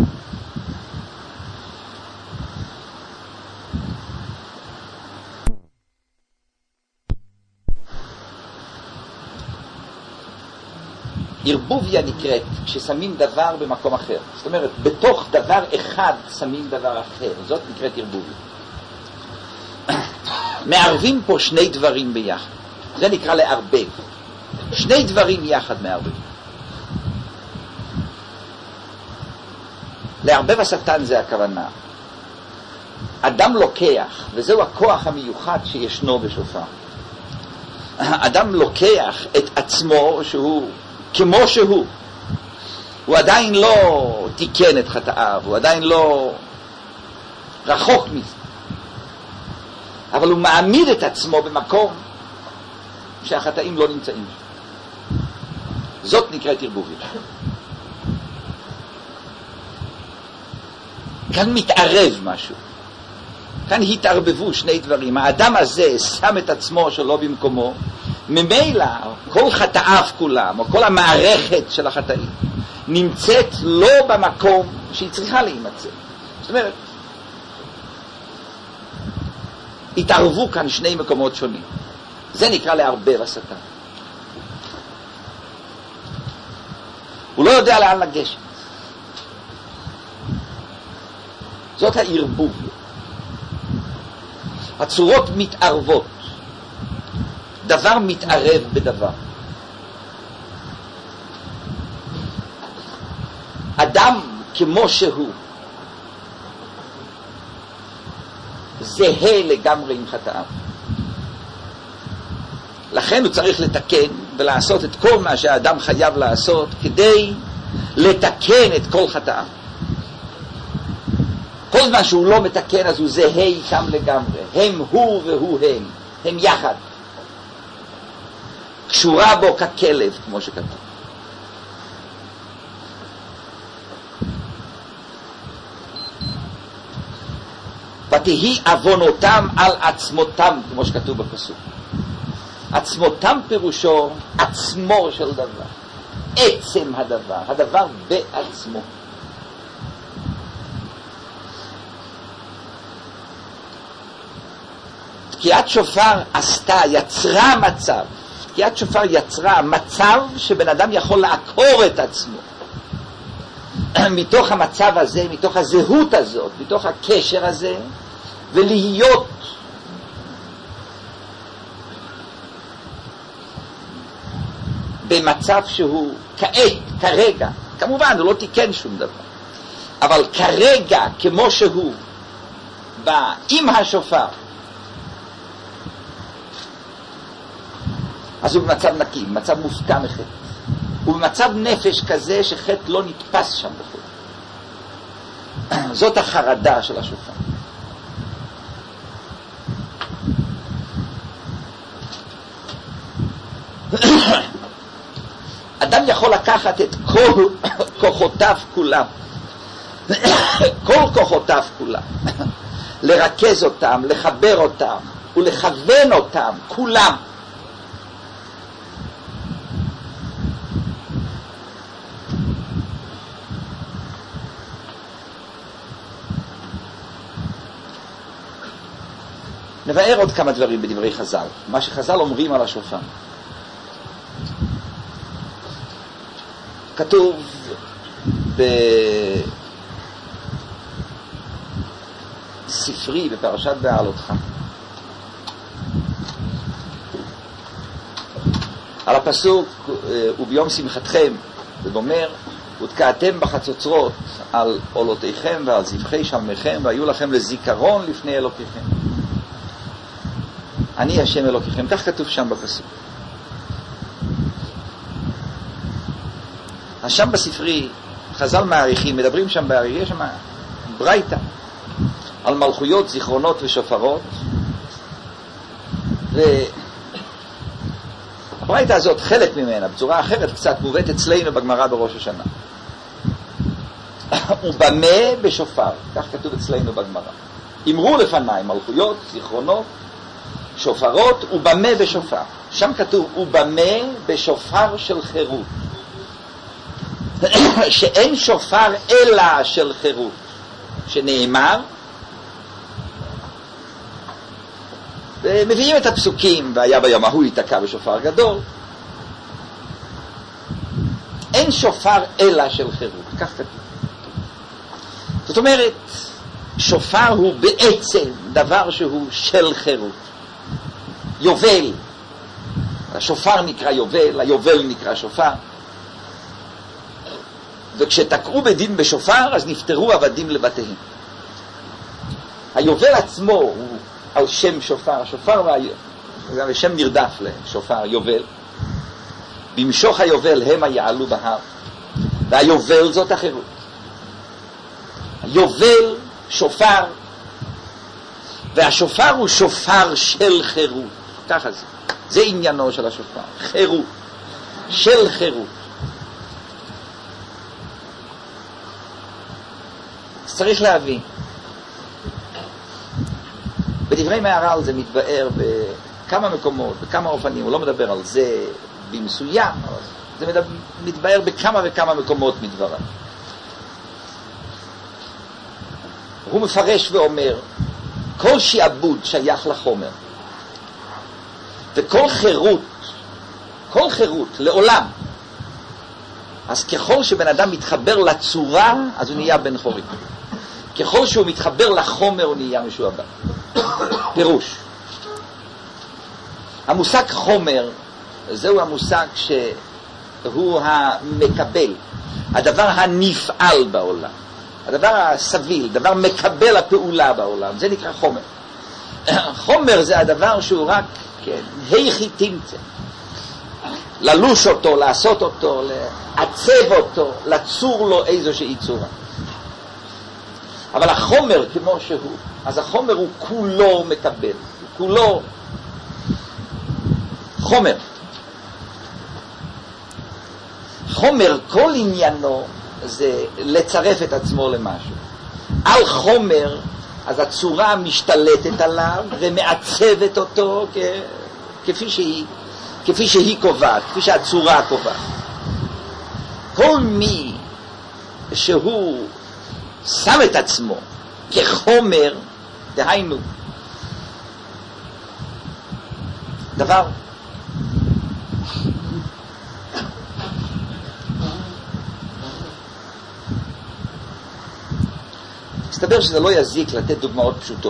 ערבוביה נקראת כששמים דבר במקום אחר. זאת אומרת, בתוך דבר אחד שמים דבר אחר. זאת נקראת ערבוביה. מערבים פה שני דברים ביחד. זה נקרא לערבב. שני דברים יחד מערבים. לערבב השטן זה הכוונה. אדם לוקח, וזהו הכוח המיוחד שישנו בשופר. אדם לוקח את עצמו שהוא כמו שהוא, הוא עדיין לא תיקן את חטאיו, הוא עדיין לא רחוק מזה, אבל הוא מעמיד את עצמו במקום שהחטאים לא נמצאים. זאת נקראת ערבוביה. כאן מתערב משהו, כאן התערבבו שני דברים. האדם הזה שם את עצמו שלא במקומו, ממילא כל חטאיו כולם, או כל המערכת של החטאים, נמצאת לא במקום שהיא צריכה להימצא. זאת אומרת, התערבו כאן שני מקומות שונים. זה נקרא לערבב השטן. הוא לא יודע לאן לגשת. זאת הערבוביה. הצורות מתערבות. דבר מתערב בדבר. אדם כמו שהוא זהה לגמרי עם חטאיו. לכן הוא צריך לתקן ולעשות את כל מה שהאדם חייב לעשות כדי לתקן את כל חטאיו. כל זמן שהוא לא מתקן אז הוא זהה איתם לגמרי. הם הוא והוא הם. הם יחד. קשורה בו ככלב, כמו שכתוב. ותהי עוונותם על עצמותם, כמו שכתוב בפסוק. עצמותם פירושו עצמו של דבר, עצם הדבר, הדבר בעצמו. תקיעת שופר עשתה, יצרה מצב, תקיעת שופר יצרה מצב שבן אדם יכול לעקור את עצמו מתוך המצב הזה, מתוך הזהות הזאת, מתוך הקשר הזה, ולהיות במצב שהוא כעת, כרגע, כמובן הוא לא תיקן שום דבר, אבל כרגע כמו שהוא בא עם השופר, אז הוא במצב נקי, במצב מופקע מחטא. הוא במצב נפש כזה שחטא לא נתפס שם בחטא. זאת החרדה של השופר. אדם יכול לקחת את כל כוחותיו כולם, כל כוחותיו כולם, לרכז אותם, לחבר אותם ולכוון אותם כולם נבאר עוד כמה דברים בדברי חז"ל, מה שחז"ל אומרים על השופר. כתוב בספרי בפרשת בהעלותך על הפסוק וביום שמחתכם, זה אומר ותקעתם בחצוצרות על עולותיכם ועל זבחי שלמיכם והיו לכם לזיכרון לפני אלוקיכם, אני השם אלוקיכם, כך כתוב שם בפסוק. אז שם בספרי חז"ל מעריכים, מדברים שם בעריכה, יש שם ברייתא על מלכויות, זיכרונות ושופרות, והברייתא הזאת חלק ממנה בצורה אחרת קצת מובאת אצלנו בגמרא בראש השנה. ובמה בשופר, כך כתוב אצלנו בגמרא, אמרו לפניי מלכויות, זיכרונות, שופרות, ובמה בשופר. שם כתוב ובמה בשופר של חירות, שאין שופר אלא של חירות, שנאמר, ומביאים את הפסוקים, והיה ביום ההוא ייתקע בשופר גדול, אין שופר אלא של חירות, כך כתוב. זאת אומרת, שופר הוא בעצם דבר שהוא של חירות, יובל, השופר נקרא יובל, היובל נקרא שופר, וכשתקעו בדין בשופר אז נפטרו עבדים לבתיהם. היובל עצמו הוא על שם שופר, השופר זה השם נרדף לשופר, יובל. במשוך היובל המה יעלו בהר, והיובל זאת החירות. היובל שופר, והשופר הוא שופר של חירות, ככה זה, זה עניינו של השופר, חירות, של חירות. צריך להבין, בדברי מהר"ל זה מתבאר בכמה מקומות, בכמה אופנים, הוא לא מדבר על זה במסוים, זה מדבר, מתבאר בכמה וכמה מקומות מדבריו. הוא מפרש ואומר, כל שיעבוד שייך לחומר, וכל חירות, כל חירות לעולם, אז ככל שבן אדם מתחבר לצורה, אז הוא נהיה בן חורים. ככל שהוא מתחבר לחומר, הוא נהיה משועבד. פירוש. המושג חומר, זהו המושג שהוא המקבל, הדבר הנפעל בעולם, הדבר הסביל, דבר מקבל הפעולה בעולם, זה נקרא חומר. חומר זה הדבר שהוא רק, כן, היכי תמצא. ללוש אותו, לעשות אותו, לעצב אותו, לצור לו איזושהי צורה. אבל החומר כמו שהוא, אז החומר הוא כולו מקבל, הוא כולו חומר. חומר, כל עניינו זה לצרף את עצמו למשהו. על חומר, אז הצורה משתלטת עליו ומעצבת אותו כ... כפי שהיא, כפי שהיא קובעת, כפי שהצורה קובעת. כל מי שהוא שם את עצמו כחומר, דהיינו, דבר מסתבר שזה לא יזיק לתת דוגמאות פשוטות.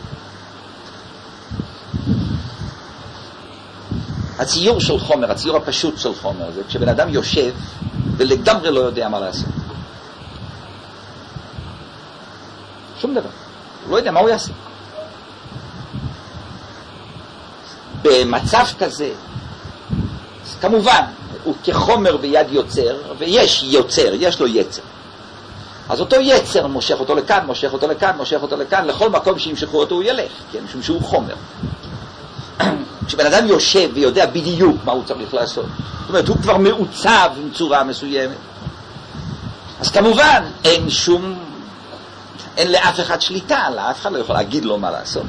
הציור של חומר, הציור הפשוט של חומר, זה כשבן אדם יושב ולגמרי לא יודע מה לעשות. שום דבר. הוא לא יודע מה הוא יעשה. במצב כזה, כמובן, הוא כחומר ביד יוצר, ויש יוצר, יש לו יצר. אז אותו יצר מושך אותו לכאן, מושך אותו לכאן, מושך אותו לכאן, לכל מקום שימשכו אותו הוא ילך, כן? משום שהוא חומר. כשבן אדם יושב ויודע בדיוק מה הוא צריך לעשות, זאת אומרת, הוא כבר מעוצב עם צורה מסוימת, אז כמובן אין שום, אין לאף אחד שליטה עליו, אף אחד לא יכול להגיד לו מה לעשות.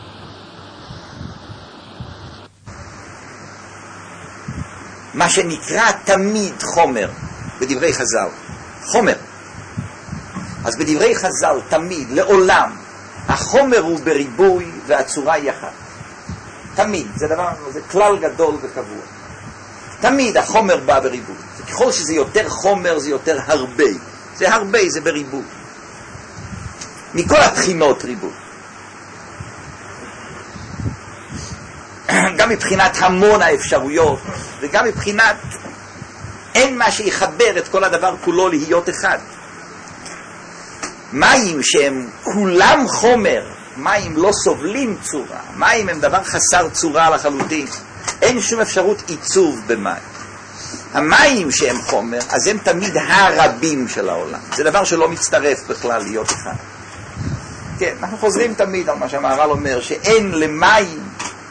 מה שנקרא תמיד חומר בדברי חז"ל, חומר. אז בדברי חז"ל תמיד, לעולם, החומר הוא בריבוי והצורה היא אחת. תמיד, זה דבר, זה כלל גדול וקבוע. תמיד החומר בא בריבוי. ככל שזה יותר חומר זה יותר הרבה. זה הרבה, זה בריבוי. מכל הבחינות ריבוי. גם מבחינת המון האפשרויות, וגם מבחינת אין מה שיחבר את כל הדבר כולו להיות אחד. מים שהם כולם חומר, מים לא סובלים צורה, מים הם דבר חסר צורה לחלוטין, אין שום אפשרות עיצוב במים. המים שהם חומר, אז הם תמיד הרבים של העולם, זה דבר שלא מצטרף בכלל להיות אחד. כן, אנחנו חוזרים תמיד על מה שהמהר"ל אומר, שאין למים,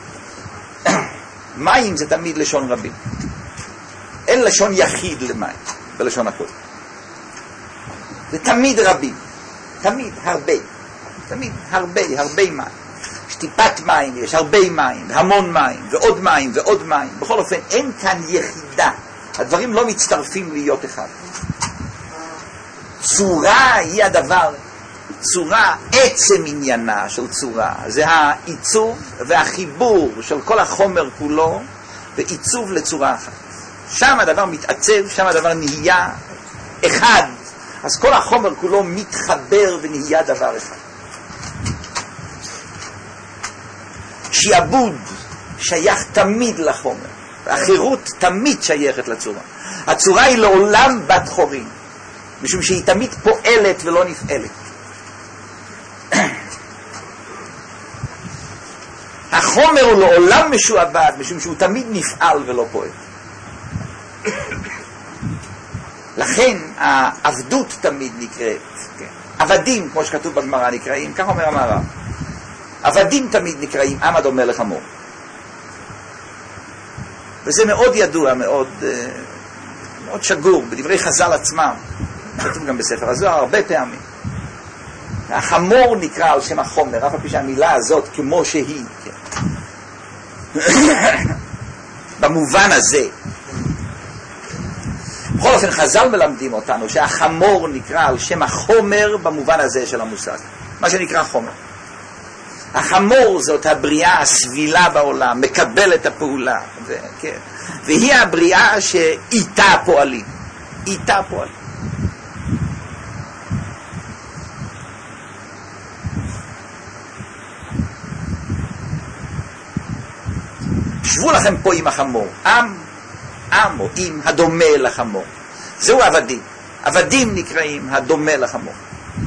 מים זה תמיד לשון רבים, אין לשון יחיד למים בלשון הכל, זה תמיד רבים, תמיד הרבה, תמיד הרבה, הרבה מים. יש טיפת מים, יש הרבה מים, המון מים, ועוד מים, ועוד מים. בכל אופן, אין כאן יחידה. הדברים לא מצטרפים להיות אחד. צורה היא הדבר, צורה, עצם עניינה של צורה. זה העיצוב והחיבור של כל החומר כולו, ועיצוב לצורה אחת. שם הדבר מתעצב, שם הדבר נהיה אחד. אז כל החומר כולו מתחבר ונהיה דבר אחד. שיעבוד שייך תמיד לחומר, והחירות תמיד שייכת לצורה. הצורה היא לעולם בת חורים, משום שהיא תמיד פועלת ולא נפעלת. החומר הוא לעולם משועבד, משום שהוא תמיד נפעל ולא פועל. לכן העבדות תמיד נקראת, כן. עבדים, כמו שכתוב בגמרא, נקראים, כך אומר המהר"ל. עבדים תמיד נקראים עם הדומה לחמור. וזה מאוד ידוע, מאוד, מאוד שגור, בדברי חז"ל עצמם, כתוב גם בספר הזוהר, הרבה פעמים. החמור נקרא על שם החומר, אף על פי שהמילה הזאת כמו שהיא, כן. במובן הזה. בכל אופן חז"ל מלמדים אותנו שהחמור נקרא על שם החומר במובן הזה של המושג, מה שנקרא חומר. החמור זאת הבריאה הסבילה בעולם, מקבל את הפעולה, ו- כן. והיא הבריאה שאיתה פועלים, איתה פועלים. שבו לכם פה עם החמור, עם, עם או עם הדומה לחמור. זהו עבדים. עבדים נקראים הדומה לחמור.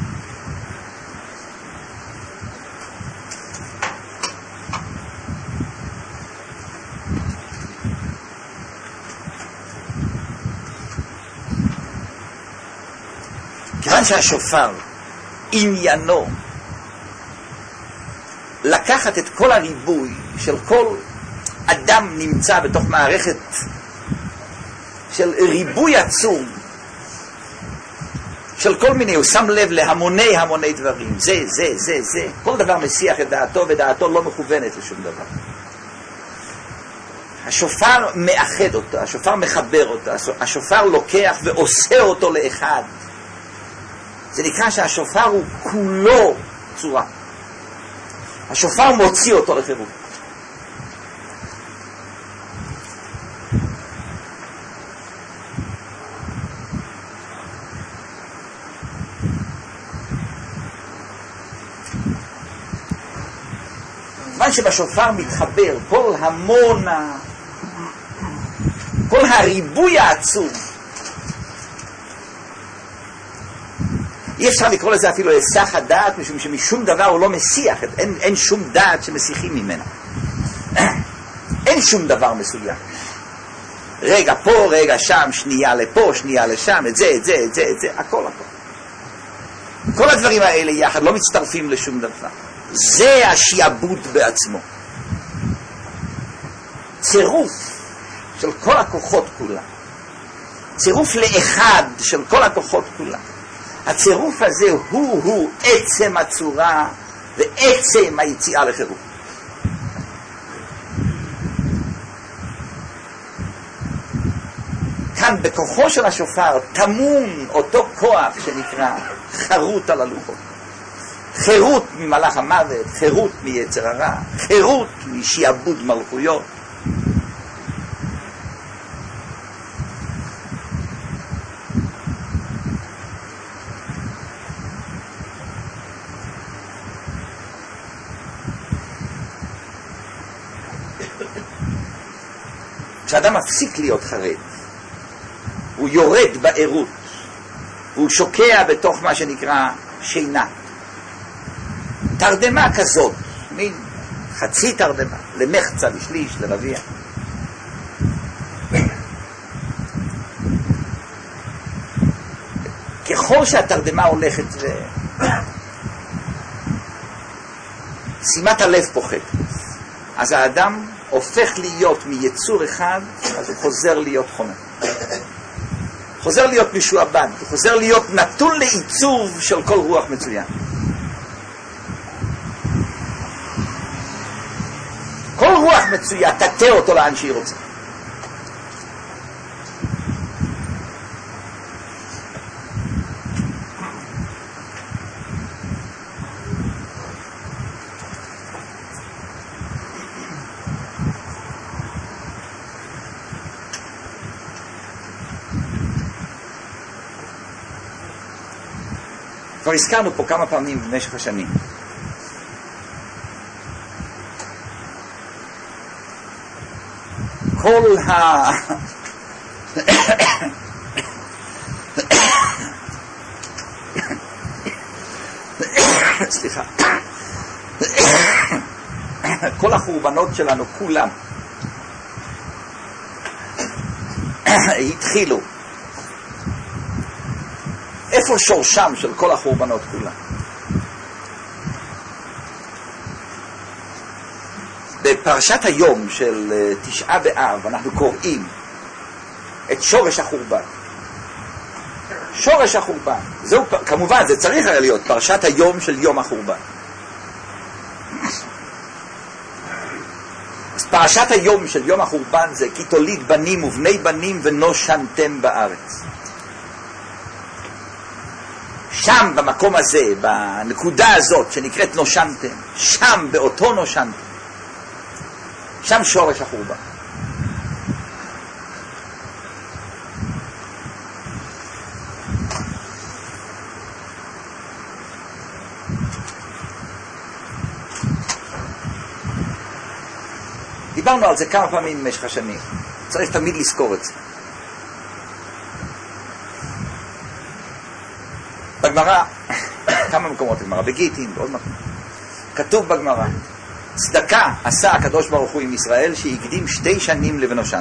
כיוון שהשופר עניינו לקחת את כל הריבוי של כל אדם נמצא בתוך מערכת של ריבוי עצום של כל מיני, הוא שם לב להמוני המוני דברים, זה, זה, זה, זה, כל דבר מסיח את דעתו ודעתו לא מכוונת לשום דבר. השופר מאחד אותו, השופר מחבר אותו, השופר לוקח ועושה אותו לאחד. זה נקרא שהשופר הוא כולו צורה. השופר מוציא אותו לחירות. כיוון שבשופר מתחבר כל המון, כל הריבוי העצום, אי אפשר לקרוא לזה אפילו היסח הדעת, משום שמשום דבר הוא לא מסיח, אין, אין שום דעת שמסיחים ממנה. אין שום דבר מסוים. רגע פה, רגע שם, שנייה לפה, שנייה לשם, את זה, את זה, את זה, את זה, הכל, הכל. כל הדברים האלה יחד לא מצטרפים לשום דבר. זה השיעבוד בעצמו. צירוף של כל הכוחות כולם, צירוף לאחד של כל הכוחות כולם. הצירוף הזה הוא הוא עצם הצורה ועצם היציאה לחירות. כאן בכוחו של השופר תמון אותו כוח שנקרא חירות על הלוחות. חירות ממלאך המוות, חירות מיצר הרע, חירות משעבוד מלכויות. כשאדם מפסיק להיות חרד, הוא יורד בעירות, הוא שוקע בתוך מה שנקרא שינה. תרדמה כזאת, מין חצי תרדמה, למחצה, לשליש, לרביע. ככל שהתרדמה הולכת ו... שימת הלב פוחת. אז האדם הופך להיות מיצור אחד, אז הוא חוזר להיות חומר. חוזר להיות משועבד, הוא חוזר להיות נתון לעיצוב של כל רוח מצוין. כל רוח מצויה תטה אותו לאן שהיא רוצה. כבר הזכרנו פה כמה פעמים במשך השנים. כל ה... סליחה. כל החורבנות שלנו, כולם, התחילו. איפה שורשם של כל החורבנות כולם? בפרשת היום של תשעה באב אנחנו קוראים את שורש החורבן. שורש החורבן. זהו, כמובן, זה צריך היה להיות פרשת היום של יום החורבן. אז פרשת היום של יום החורבן זה כי תוליד בנים ובני בנים ונושנתם בארץ. שם במקום הזה, בנקודה הזאת שנקראת נושנתם, שם באותו נושנתם, שם שורש החורבן. דיברנו על זה כמה פעמים במשך השנים, צריך תמיד לזכור את זה. בגמרא, כמה מקומות בגמרא, בגיטין, בעוד מקום, כתוב בגמרא, צדקה עשה הקדוש ברוך הוא עם ישראל שהקדים שתי שנים לבנושן.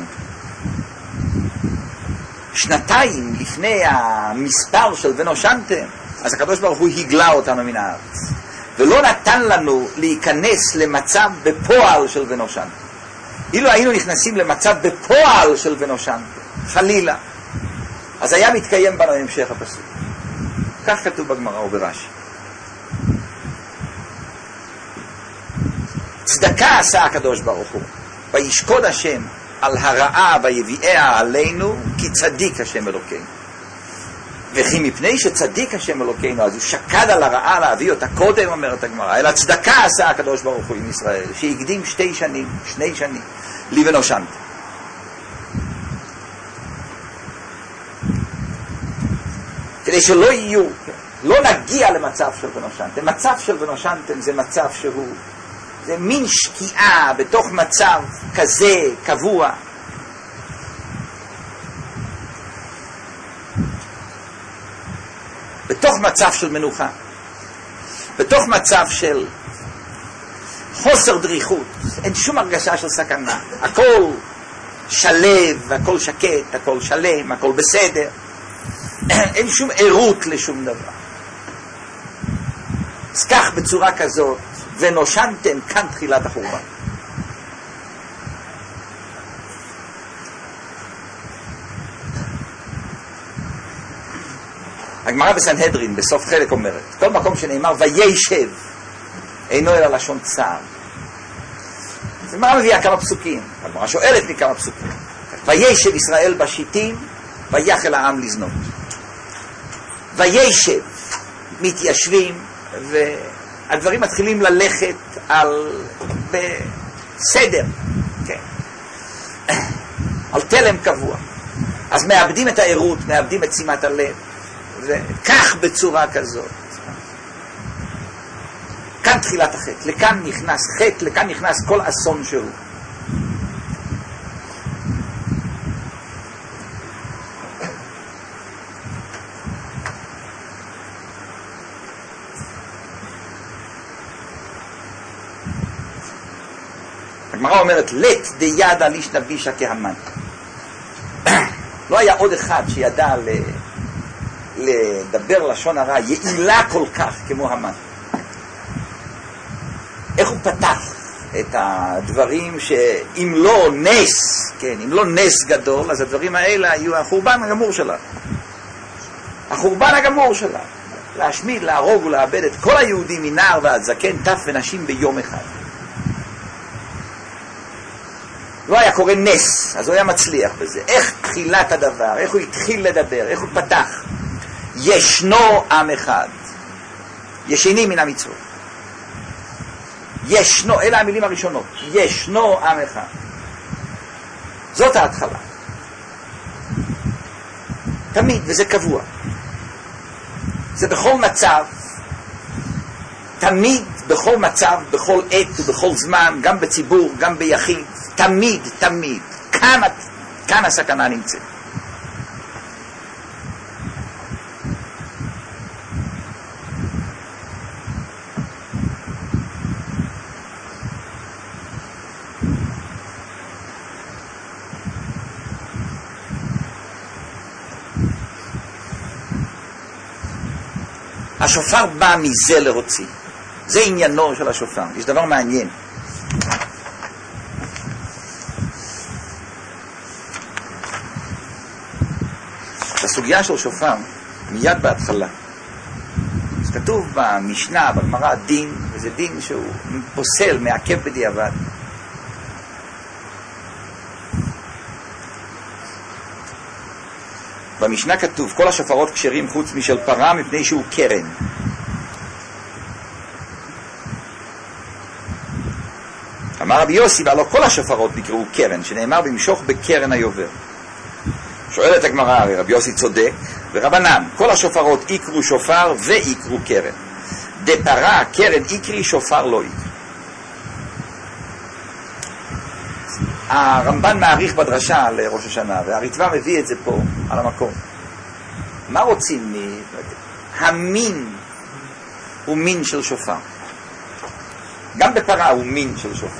שנתיים לפני המספר של ונושנתם, אז הקדוש ברוך הוא הגלה אותנו מן הארץ, ולא נתן לנו להיכנס למצב בפועל של ונושנתם. אילו היינו נכנסים למצב בפועל של ונושנתם, חלילה, אז היה מתקיים בנו המשך הפסוק. כך כתוב בגמרא וברש"י. צדקה עשה הקדוש ברוך הוא, וישקוד השם על הרעה ויביאיה עלינו, כי צדיק השם אלוקינו. וכי מפני שצדיק השם אלוקינו, אז הוא שקד על הרעה להביא אותה קודם, אומרת הגמרא, אלא צדקה עשה הקדוש ברוך הוא עם ישראל, שהקדים שתי שנים, שני שנים, לבנושנתם. כדי שלא יהיו, לא נגיע למצב של ונושנתם. מצב של ונושנתם זה מצב שהוא, זה מין שקיעה בתוך מצב כזה קבוע. בתוך מצב של מנוחה. בתוך מצב של חוסר דריכות. אין שום הרגשה של סכנה. הכל שלב, הכל שקט, הכל שלם, הכל בסדר. אין שום עירות לשום דבר. אז כך בצורה כזאת, ונושנתם כאן תחילת החורבן. הגמרא בסנהדרין בסוף חלק אומרת, כל מקום שנאמר וישב אינו אלא לשון צער. אז הגמרא מביאה כמה פסוקים, הגמרא שואלת מכמה פסוקים. וישב ישראל בשיטים ויחל העם לזנות. וישב מתיישבים והדברים מתחילים ללכת על בסדר, כן. על תלם קבוע. אז מאבדים את העירות, מאבדים את שימת הלב, וכך בצורה כזאת. כאן תחילת החטא, לכאן נכנס חטא, לכאן נכנס כל אסון שהוא. הגמרא אומרת, לת דידא לישנא בישא כהמן. לא היה עוד אחד שידע ל... לדבר לשון הרע יעילה כל כך כמו המן. איך הוא פתח את הדברים שאם לא נס, כן, אם לא נס גדול, אז הדברים האלה היו החורבן הגמור שלה. החורבן הגמור שלה. להשמיד, להרוג ולאבד את כל היהודים מנער ועד זקן, טף ונשים ביום אחד. לא היה קורא נס, אז הוא היה מצליח בזה. איך תחילת הדבר, איך הוא התחיל לדבר, איך הוא פתח. ישנו עם אחד, ישני מן המצוות. ישנו, אלה המילים הראשונות, ישנו עם אחד. זאת ההתחלה. תמיד, וזה קבוע. זה בכל מצב, תמיד, בכל מצב, בכל עת ובכל זמן, גם בציבור, גם ביחיד, תמיד, תמיד. כאן, כאן הסכנה נמצאת. השופר בא מזה להוציא. זה עניינו של השופר. יש דבר מעניין. הסוגיה של שופר, מיד בהתחלה. אז כתוב במשנה, בגמרא, דין, וזה דין שהוא פוסל, מעכב בדיעבד. במשנה כתוב, כל השופרות כשרים חוץ משל פרה מפני שהוא קרן. אמר רבי יוסי, והלא כל השופרות נקראו קרן, שנאמר במשוך בקרן היובר. שואלת הגמרא, רבי יוסי צודק, ורבנן, כל השופרות יקרו שופר ויקרו קרן. דפרה קרן יקרי, שופר לא יקרי. הרמב"ן מעריך בדרשה לראש השנה, והריטב"א מביא את זה פה, על המקום. מה רוצים? המין הוא מין של שופר. גם בפרה הוא מין של שופר.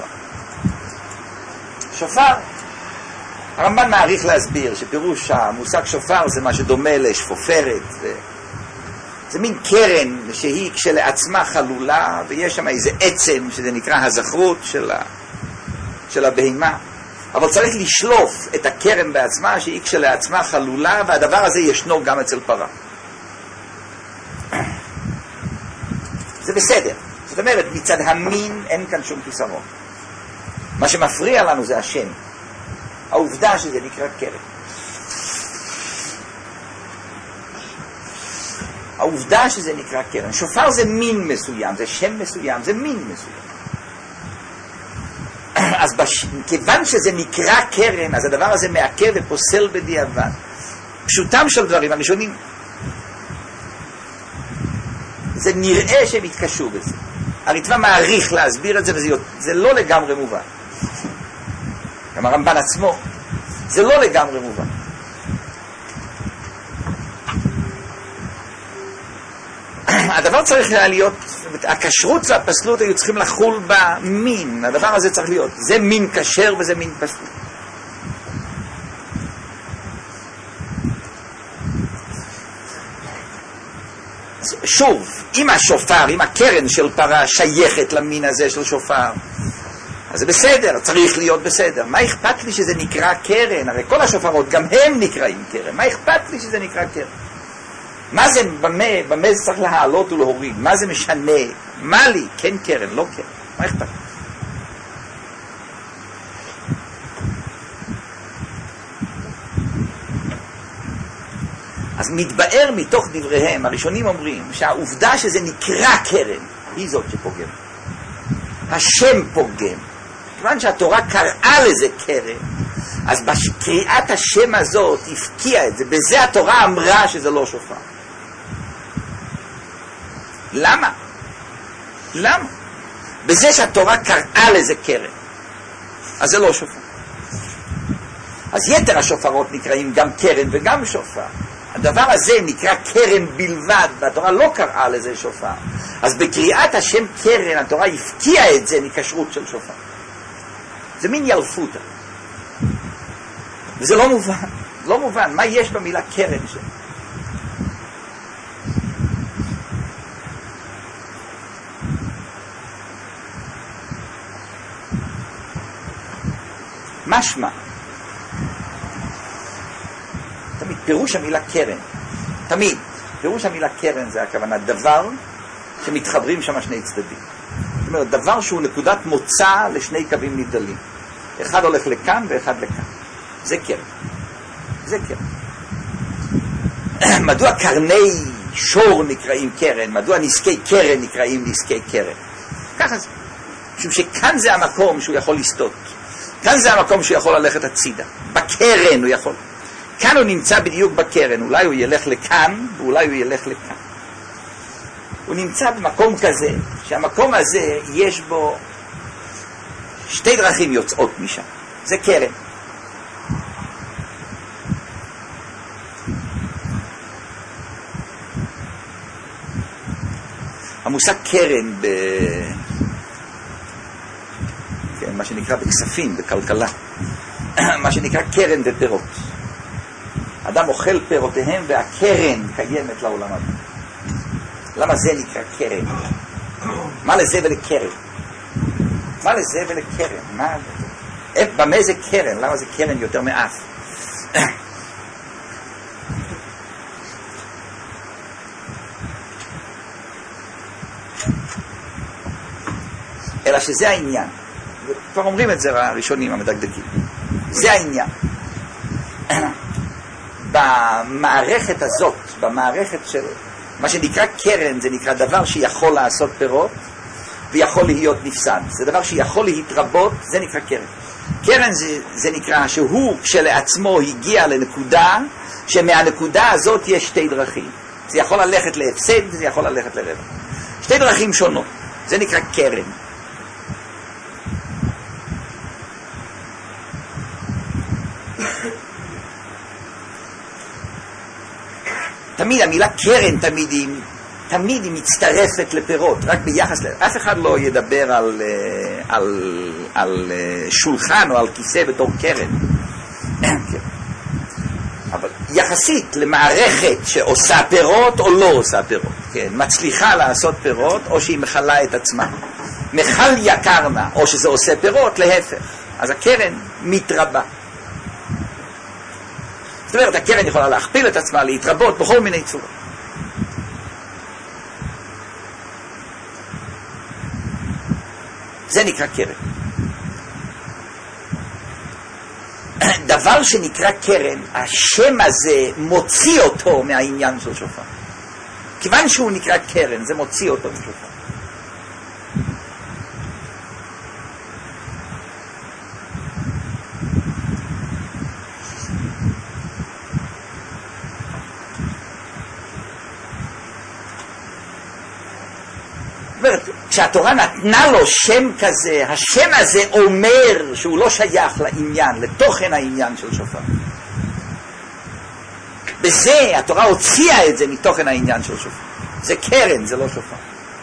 שופר, הרמב"ן מעריך להסביר שפירוש המושג שופר זה מה שדומה לשפופרת. זה, זה מין קרן שהיא כשלעצמה חלולה, ויש שם איזה עצם שזה נקרא הזכרות של, ה, של הבהימה. אבל צריך לשלוף את הקרן בעצמה שהיא כשלעצמה חלולה, והדבר הזה ישנו גם אצל פרה. זה בסדר. זאת אומרת, מצד המין אין כאן שום חיסרון. מה שמפריע לנו זה השם. העובדה שזה נקרא קרן. העובדה שזה נקרא קרן. שופר זה מין מסוים, זה שם מסוים, זה מין מסוים. אז בש... כיוון שזה נקרא קרן, אז הדבר הזה מעכב ופוסל בדיעבד. פשוטם של דברים הראשונים, זה נראה שהם התקשו בזה. הריטב"א מעריך להסביר את זה, וזה זה לא לגמרי מובן. גם הרמב"ן עצמו, זה לא לגמרי מובן. הדבר צריך להיות, הכשרות והפסלות היו צריכים לחול במין, הדבר הזה צריך להיות, זה מין כשר וזה מין פסלות. שוב, אם השופר, אם הקרן של פרה שייכת למין הזה של שופר, אז זה בסדר, צריך להיות בסדר. מה אכפת לי שזה נקרא קרן? הרי כל השופרות, גם הם נקראים קרן. מה אכפת לי שזה נקרא קרן? מה זה, במה, במה זה צריך להעלות ולהוריד? מה זה משנה? מה לי? כן קרן, לא קרן. מה אכפת? אז מתבאר מתוך דבריהם, הראשונים אומרים שהעובדה שזה נקרא קרן היא זאת שפוגם. השם פוגם. כיוון שהתורה קראה לזה קרן, אז בקריאת השם הזאת הפקיעה את זה. בזה התורה אמרה שזה לא שופר. למה? למה? בזה שהתורה קראה לזה קרן, אז זה לא שופר. אז יתר השופרות נקראים גם קרן וגם שופר. הדבר הזה נקרא קרן בלבד, והתורה לא קראה לזה שופר. אז בקריאת השם קרן, התורה הפקיעה את זה מכשרות של שופר. זה מין ילפותה. וזה לא מובן. לא מובן. מה יש במילה קרן שם? משמע. תמיד פירוש המילה קרן, תמיד פירוש המילה קרן זה הכוונה דבר שמתחברים שם שני צדדים. זאת אומרת, דבר שהוא נקודת מוצא לשני קווים נבדלים, אחד הולך לכאן ואחד לכאן. זה קרן, זה קרן. מדוע קרני שור נקראים קרן? מדוע נזקי קרן נקראים נזקי קרן? ככה זה. משום שכאן זה המקום שהוא יכול לסטות, כאן זה המקום שהוא יכול ללכת הצידה. בקרן הוא יכול. כאן הוא נמצא בדיוק בקרן, אולי הוא ילך לכאן ואולי הוא ילך לכאן. הוא נמצא במקום כזה, שהמקום הזה יש בו שתי דרכים יוצאות משם. זה קרן. המושג קרן ב... כן, מה שנקרא בכספים, בכלכלה. מה שנקרא קרן ופירות. אדם אוכל פירותיהם והקרן קיימת לעולם הזה. למה זה נקרא קרן? מה לזה ולקרן? מה לזה ולקרן? מה... במה זה קרן? למה זה קרן יותר מאף? אלא שזה העניין. כבר אומרים את זה הראשונים המדקדקים. זה העניין. במערכת הזאת, במערכת של מה שנקרא קרן, זה נקרא דבר שיכול לעשות פירות ויכול להיות נפסד. זה דבר שיכול להתרבות, זה נקרא קרן. קרן זה, זה נקרא שהוא כשלעצמו הגיע לנקודה שמהנקודה הזאת יש שתי דרכים. זה יכול ללכת להפסד, זה יכול ללכת לרווח. שתי דרכים שונות. זה נקרא קרן. תמיד המילה קרן תמיד היא, תמיד היא מצטרפת לפירות, רק ביחס ל... אף אחד לא ידבר על, על, על שולחן או על כיסא בתור קרן. אבל יחסית למערכת שעושה פירות או לא עושה פירות, כן? מצליחה לעשות פירות או שהיא מחלה את עצמה. מחל יקרנה, או שזה עושה פירות, להפך. אז הקרן מתרבה. זאת אומרת, הקרן יכולה להכפיל את עצמה, להתרבות בכל מיני צורות. זה נקרא קרן. דבר שנקרא קרן, השם הזה מוציא אותו מהעניין של שופר. כיוון שהוא נקרא קרן, זה מוציא אותו משופר. כשהתורה נתנה לו שם כזה, השם הזה אומר שהוא לא שייך לעניין, לתוכן העניין של שופר. בזה התורה הוציאה את זה מתוכן העניין של שופר. זה קרן, זה לא שופר.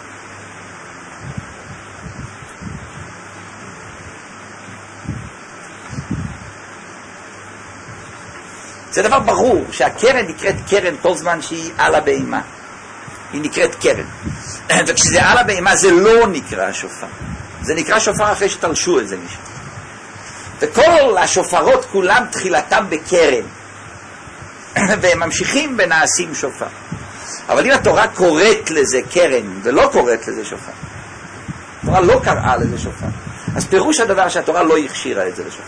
זה דבר ברור שהקרן נקראת קרן כל זמן שהיא על הבהמה. היא נקראת קרן. וכשזה על הבהמה זה לא נקרא שופר. זה נקרא שופר אחרי שתלשו את זה משם. וכל השופרות כולם תחילתם בקרן. והם ממשיכים בנעשים שופר. אבל אם התורה קוראת לזה קרן ולא קוראת לזה שופר, התורה לא קראה לזה שופר, אז פירוש הדבר שהתורה לא הכשירה את זה לשופר.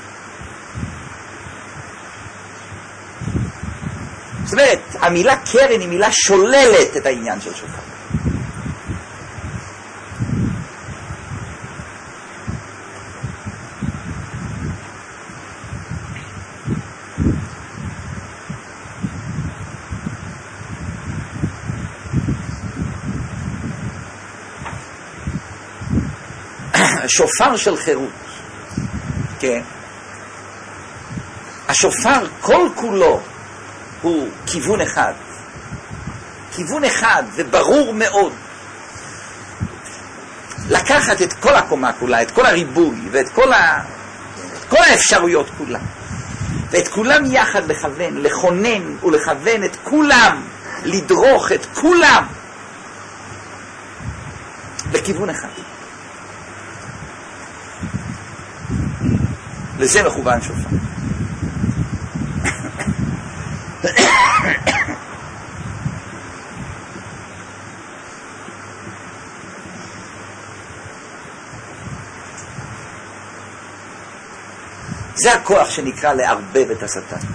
זאת אומרת, המילה קרן היא מילה שוללת את העניין של שופר. שופר של חירות, כן? השופר כל כולו הוא כיוון אחד, כיוון אחד וברור מאוד. לקחת את כל הקומה כולה, את כל הריבוי ואת כל, ה... את כל האפשרויות כולה, ואת כולם יחד לכוון, לכונן ולכוון את כולם, לדרוך את כולם בכיוון אחד. לזה מכוון שופר. זה הכוח שנקרא לערבב את השטן.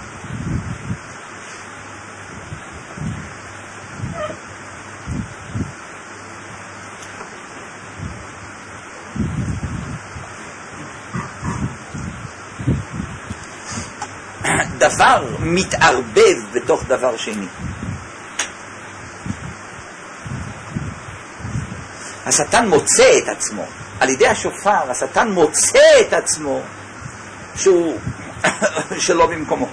דבר מתערבב בתוך דבר שני. השטן מוצא את עצמו על ידי השופר, השטן מוצא את עצמו שהוא שלא במקומו.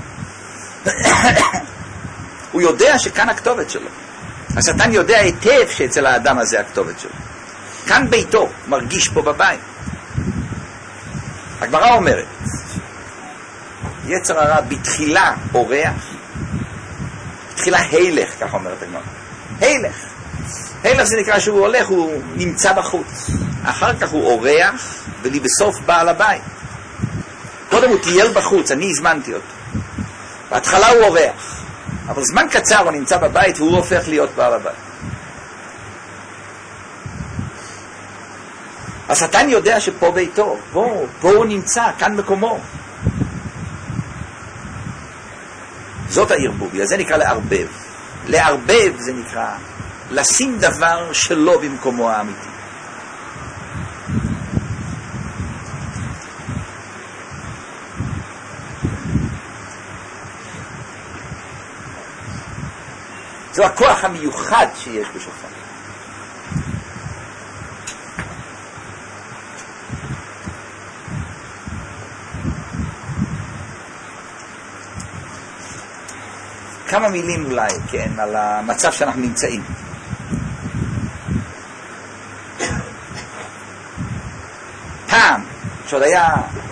הוא יודע שכאן הכתובת שלו. השטן יודע היטב שאצל האדם הזה הכתובת שלו. כאן ביתו, מרגיש פה בבית. הגמרא אומרת, יצר הרע בתחילה אורח, בתחילה הילך, כך אומרת הגמרא. הילך. הילך זה נקרא שהוא הולך, הוא נמצא בחוץ. אחר כך הוא אורח, ולבסוף בעל הבית. קודם הוא טייל בחוץ, אני הזמנתי אותו. בהתחלה הוא אורח, אבל זמן קצר הוא נמצא בבית והוא הופך להיות בעל הבית. השטן יודע שפה ביתו, פה, פה הוא נמצא, כאן מקומו. זאת הערבוביה, זה נקרא לערבב. לערבב זה נקרא לשים דבר שלא במקומו האמיתי. זו הכוח המיוחד שיש בשופר. כמה מילים אולי, כן, על המצב שאנחנו נמצאים. פעם, שעוד היה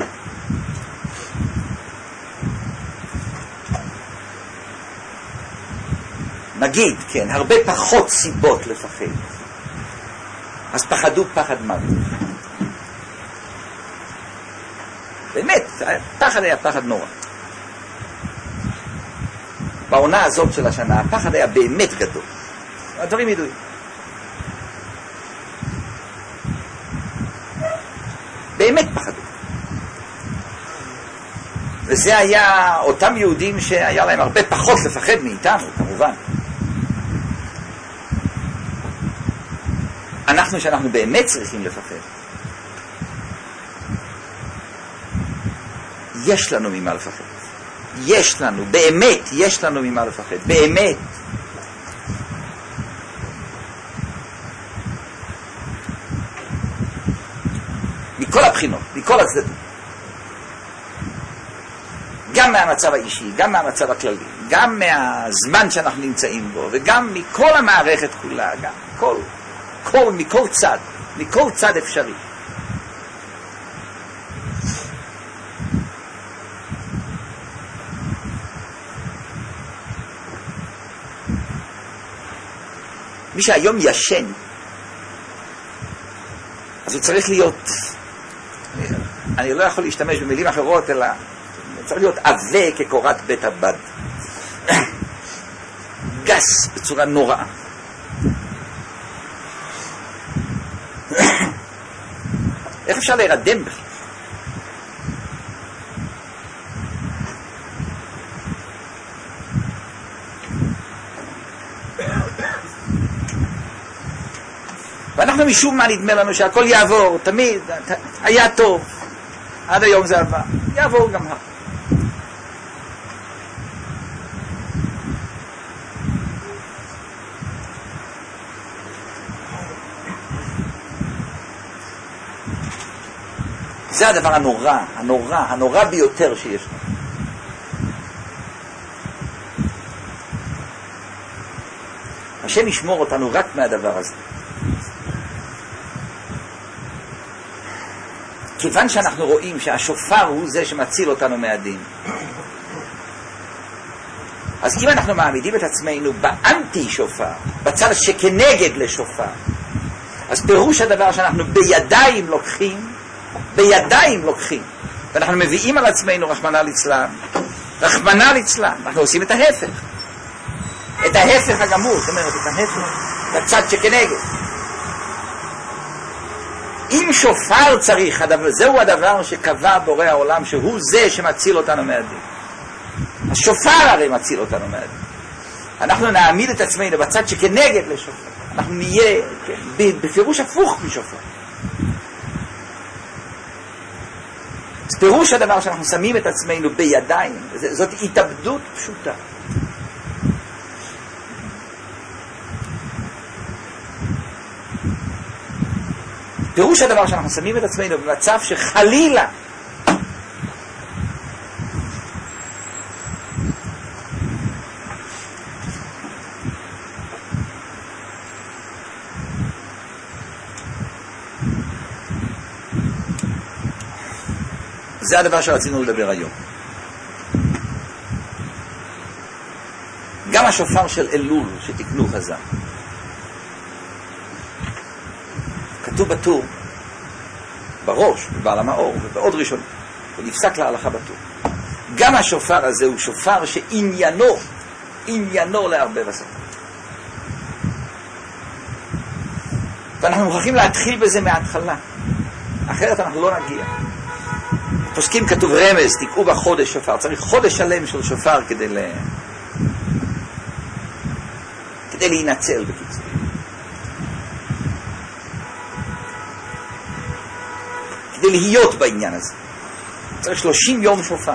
נגיד, כן, הרבה פחות סיבות לפחד. אז פחדו פחד מוות. באמת, פחד היה פחד נורא. בעונה הזאת של השנה, הפחד היה באמת גדול. הדברים ידועים. באמת פחדו. וזה היה אותם יהודים שהיה להם הרבה פחות לפחד מאיתנו, כמובן. אנחנו שאנחנו באמת צריכים לפחד. יש לנו ממה לפחד. יש לנו, באמת, יש לנו ממה לפחד. באמת. מכל הבחינות, מכל הצדדים. גם מהמצב האישי, גם מהמצב הכללי, גם מהזמן שאנחנו נמצאים בו, וגם מכל המערכת כולה, גם כל, כל, מכל צד, מכל צד אפשרי. מי שהיום ישן, אז הוא צריך להיות, אני לא יכול להשתמש במילים אחרות, אלא צריך להיות עווה כקורת בית הבד. גס בצורה נוראה. איך אפשר להירדם בכלל? ואנחנו משום מה נדמה לנו שהכל יעבור, תמיד, היה טוב, עד היום זה עבר, יעבור גם הלאה. זה הדבר הנורא, הנורא, הנורא ביותר שיש לנו. השם ישמור אותנו רק מהדבר הזה. כיוון שאנחנו רואים שהשופר הוא זה שמציל אותנו מהדין, אז אם אנחנו מעמידים את עצמנו באנטי שופר, בצד שכנגד לשופר, אז פירוש הדבר שאנחנו בידיים לוקחים, בידיים לוקחים, ואנחנו מביאים על עצמנו רחמנא ליצלן, רחמנא ליצלן, אנחנו עושים את ההפך, את ההפך הגמור, זאת אומרת, את ההפך, בצד שכנגד. אם שופר צריך, זהו הדבר שקבע בורא העולם, שהוא זה שמציל אותנו מהדין. השופר הרי מציל אותנו מהדין. אנחנו נעמיד את עצמנו בצד שכנגד לשופר. אנחנו נהיה, כן, בפירוש הפוך משופר. אז פירוש הדבר שאנחנו שמים את עצמנו בידיים, זאת התאבדות פשוטה. פירוש הדבר שאנחנו שמים את עצמנו במצב שחלילה זה הדבר שרצינו לדבר היום. גם השופר של אלול שתקנו חז"ל, כתוב בטור, בראש, בבעל המאור, ובעוד ראשון, ונפסק להלכה בטור. גם השופר הזה הוא שופר שעניינו, עניינו להרבה בסוף. ואנחנו מוכרחים להתחיל בזה מההתחלה, אחרת אנחנו לא נגיע. פוסקים כתוב רמז, תקעו בחודש שופר, צריך חודש שלם של שופר כדי ל... כדי להינצל בקיצור. כדי להיות בעניין הזה. צריך שלושים יום שופר.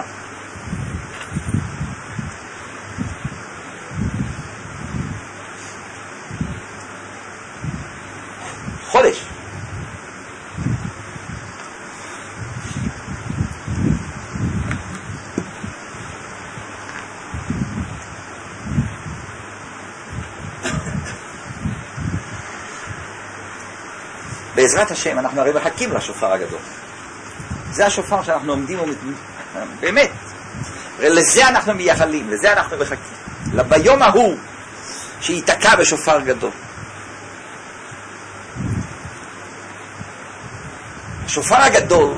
חודש. בעזרת השם אנחנו הרי מחכים לשופר הגדול. זה השופר שאנחנו עומדים ומת... באמת, לזה אנחנו מייחלים, לזה אנחנו מחכים, ביום ההוא שיתקע בשופר גדול. השופר הגדול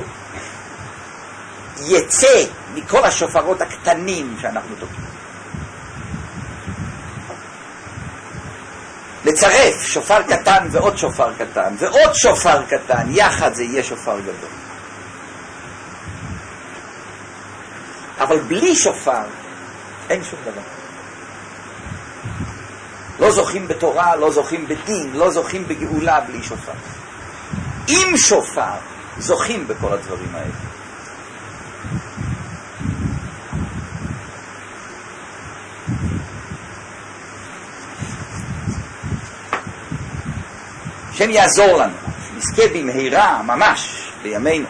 יצא מכל השופרות הקטנים שאנחנו תוקעים. לצרף שופר קטן ועוד שופר קטן ועוד שופר קטן, יחד זה יהיה שופר גדול. אבל בלי שופר אין שום דבר. לא זוכים בתורה, לא זוכים בדין, לא זוכים בגאולה בלי שופר. עם שופר זוכים בכל הדברים האלה. השם יעזור לנו, נזכה במהרה, ממש, בימינו,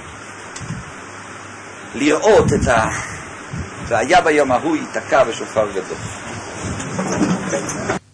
לראות את ה... והיה ביום ההוא ייתקע בשופר גדול.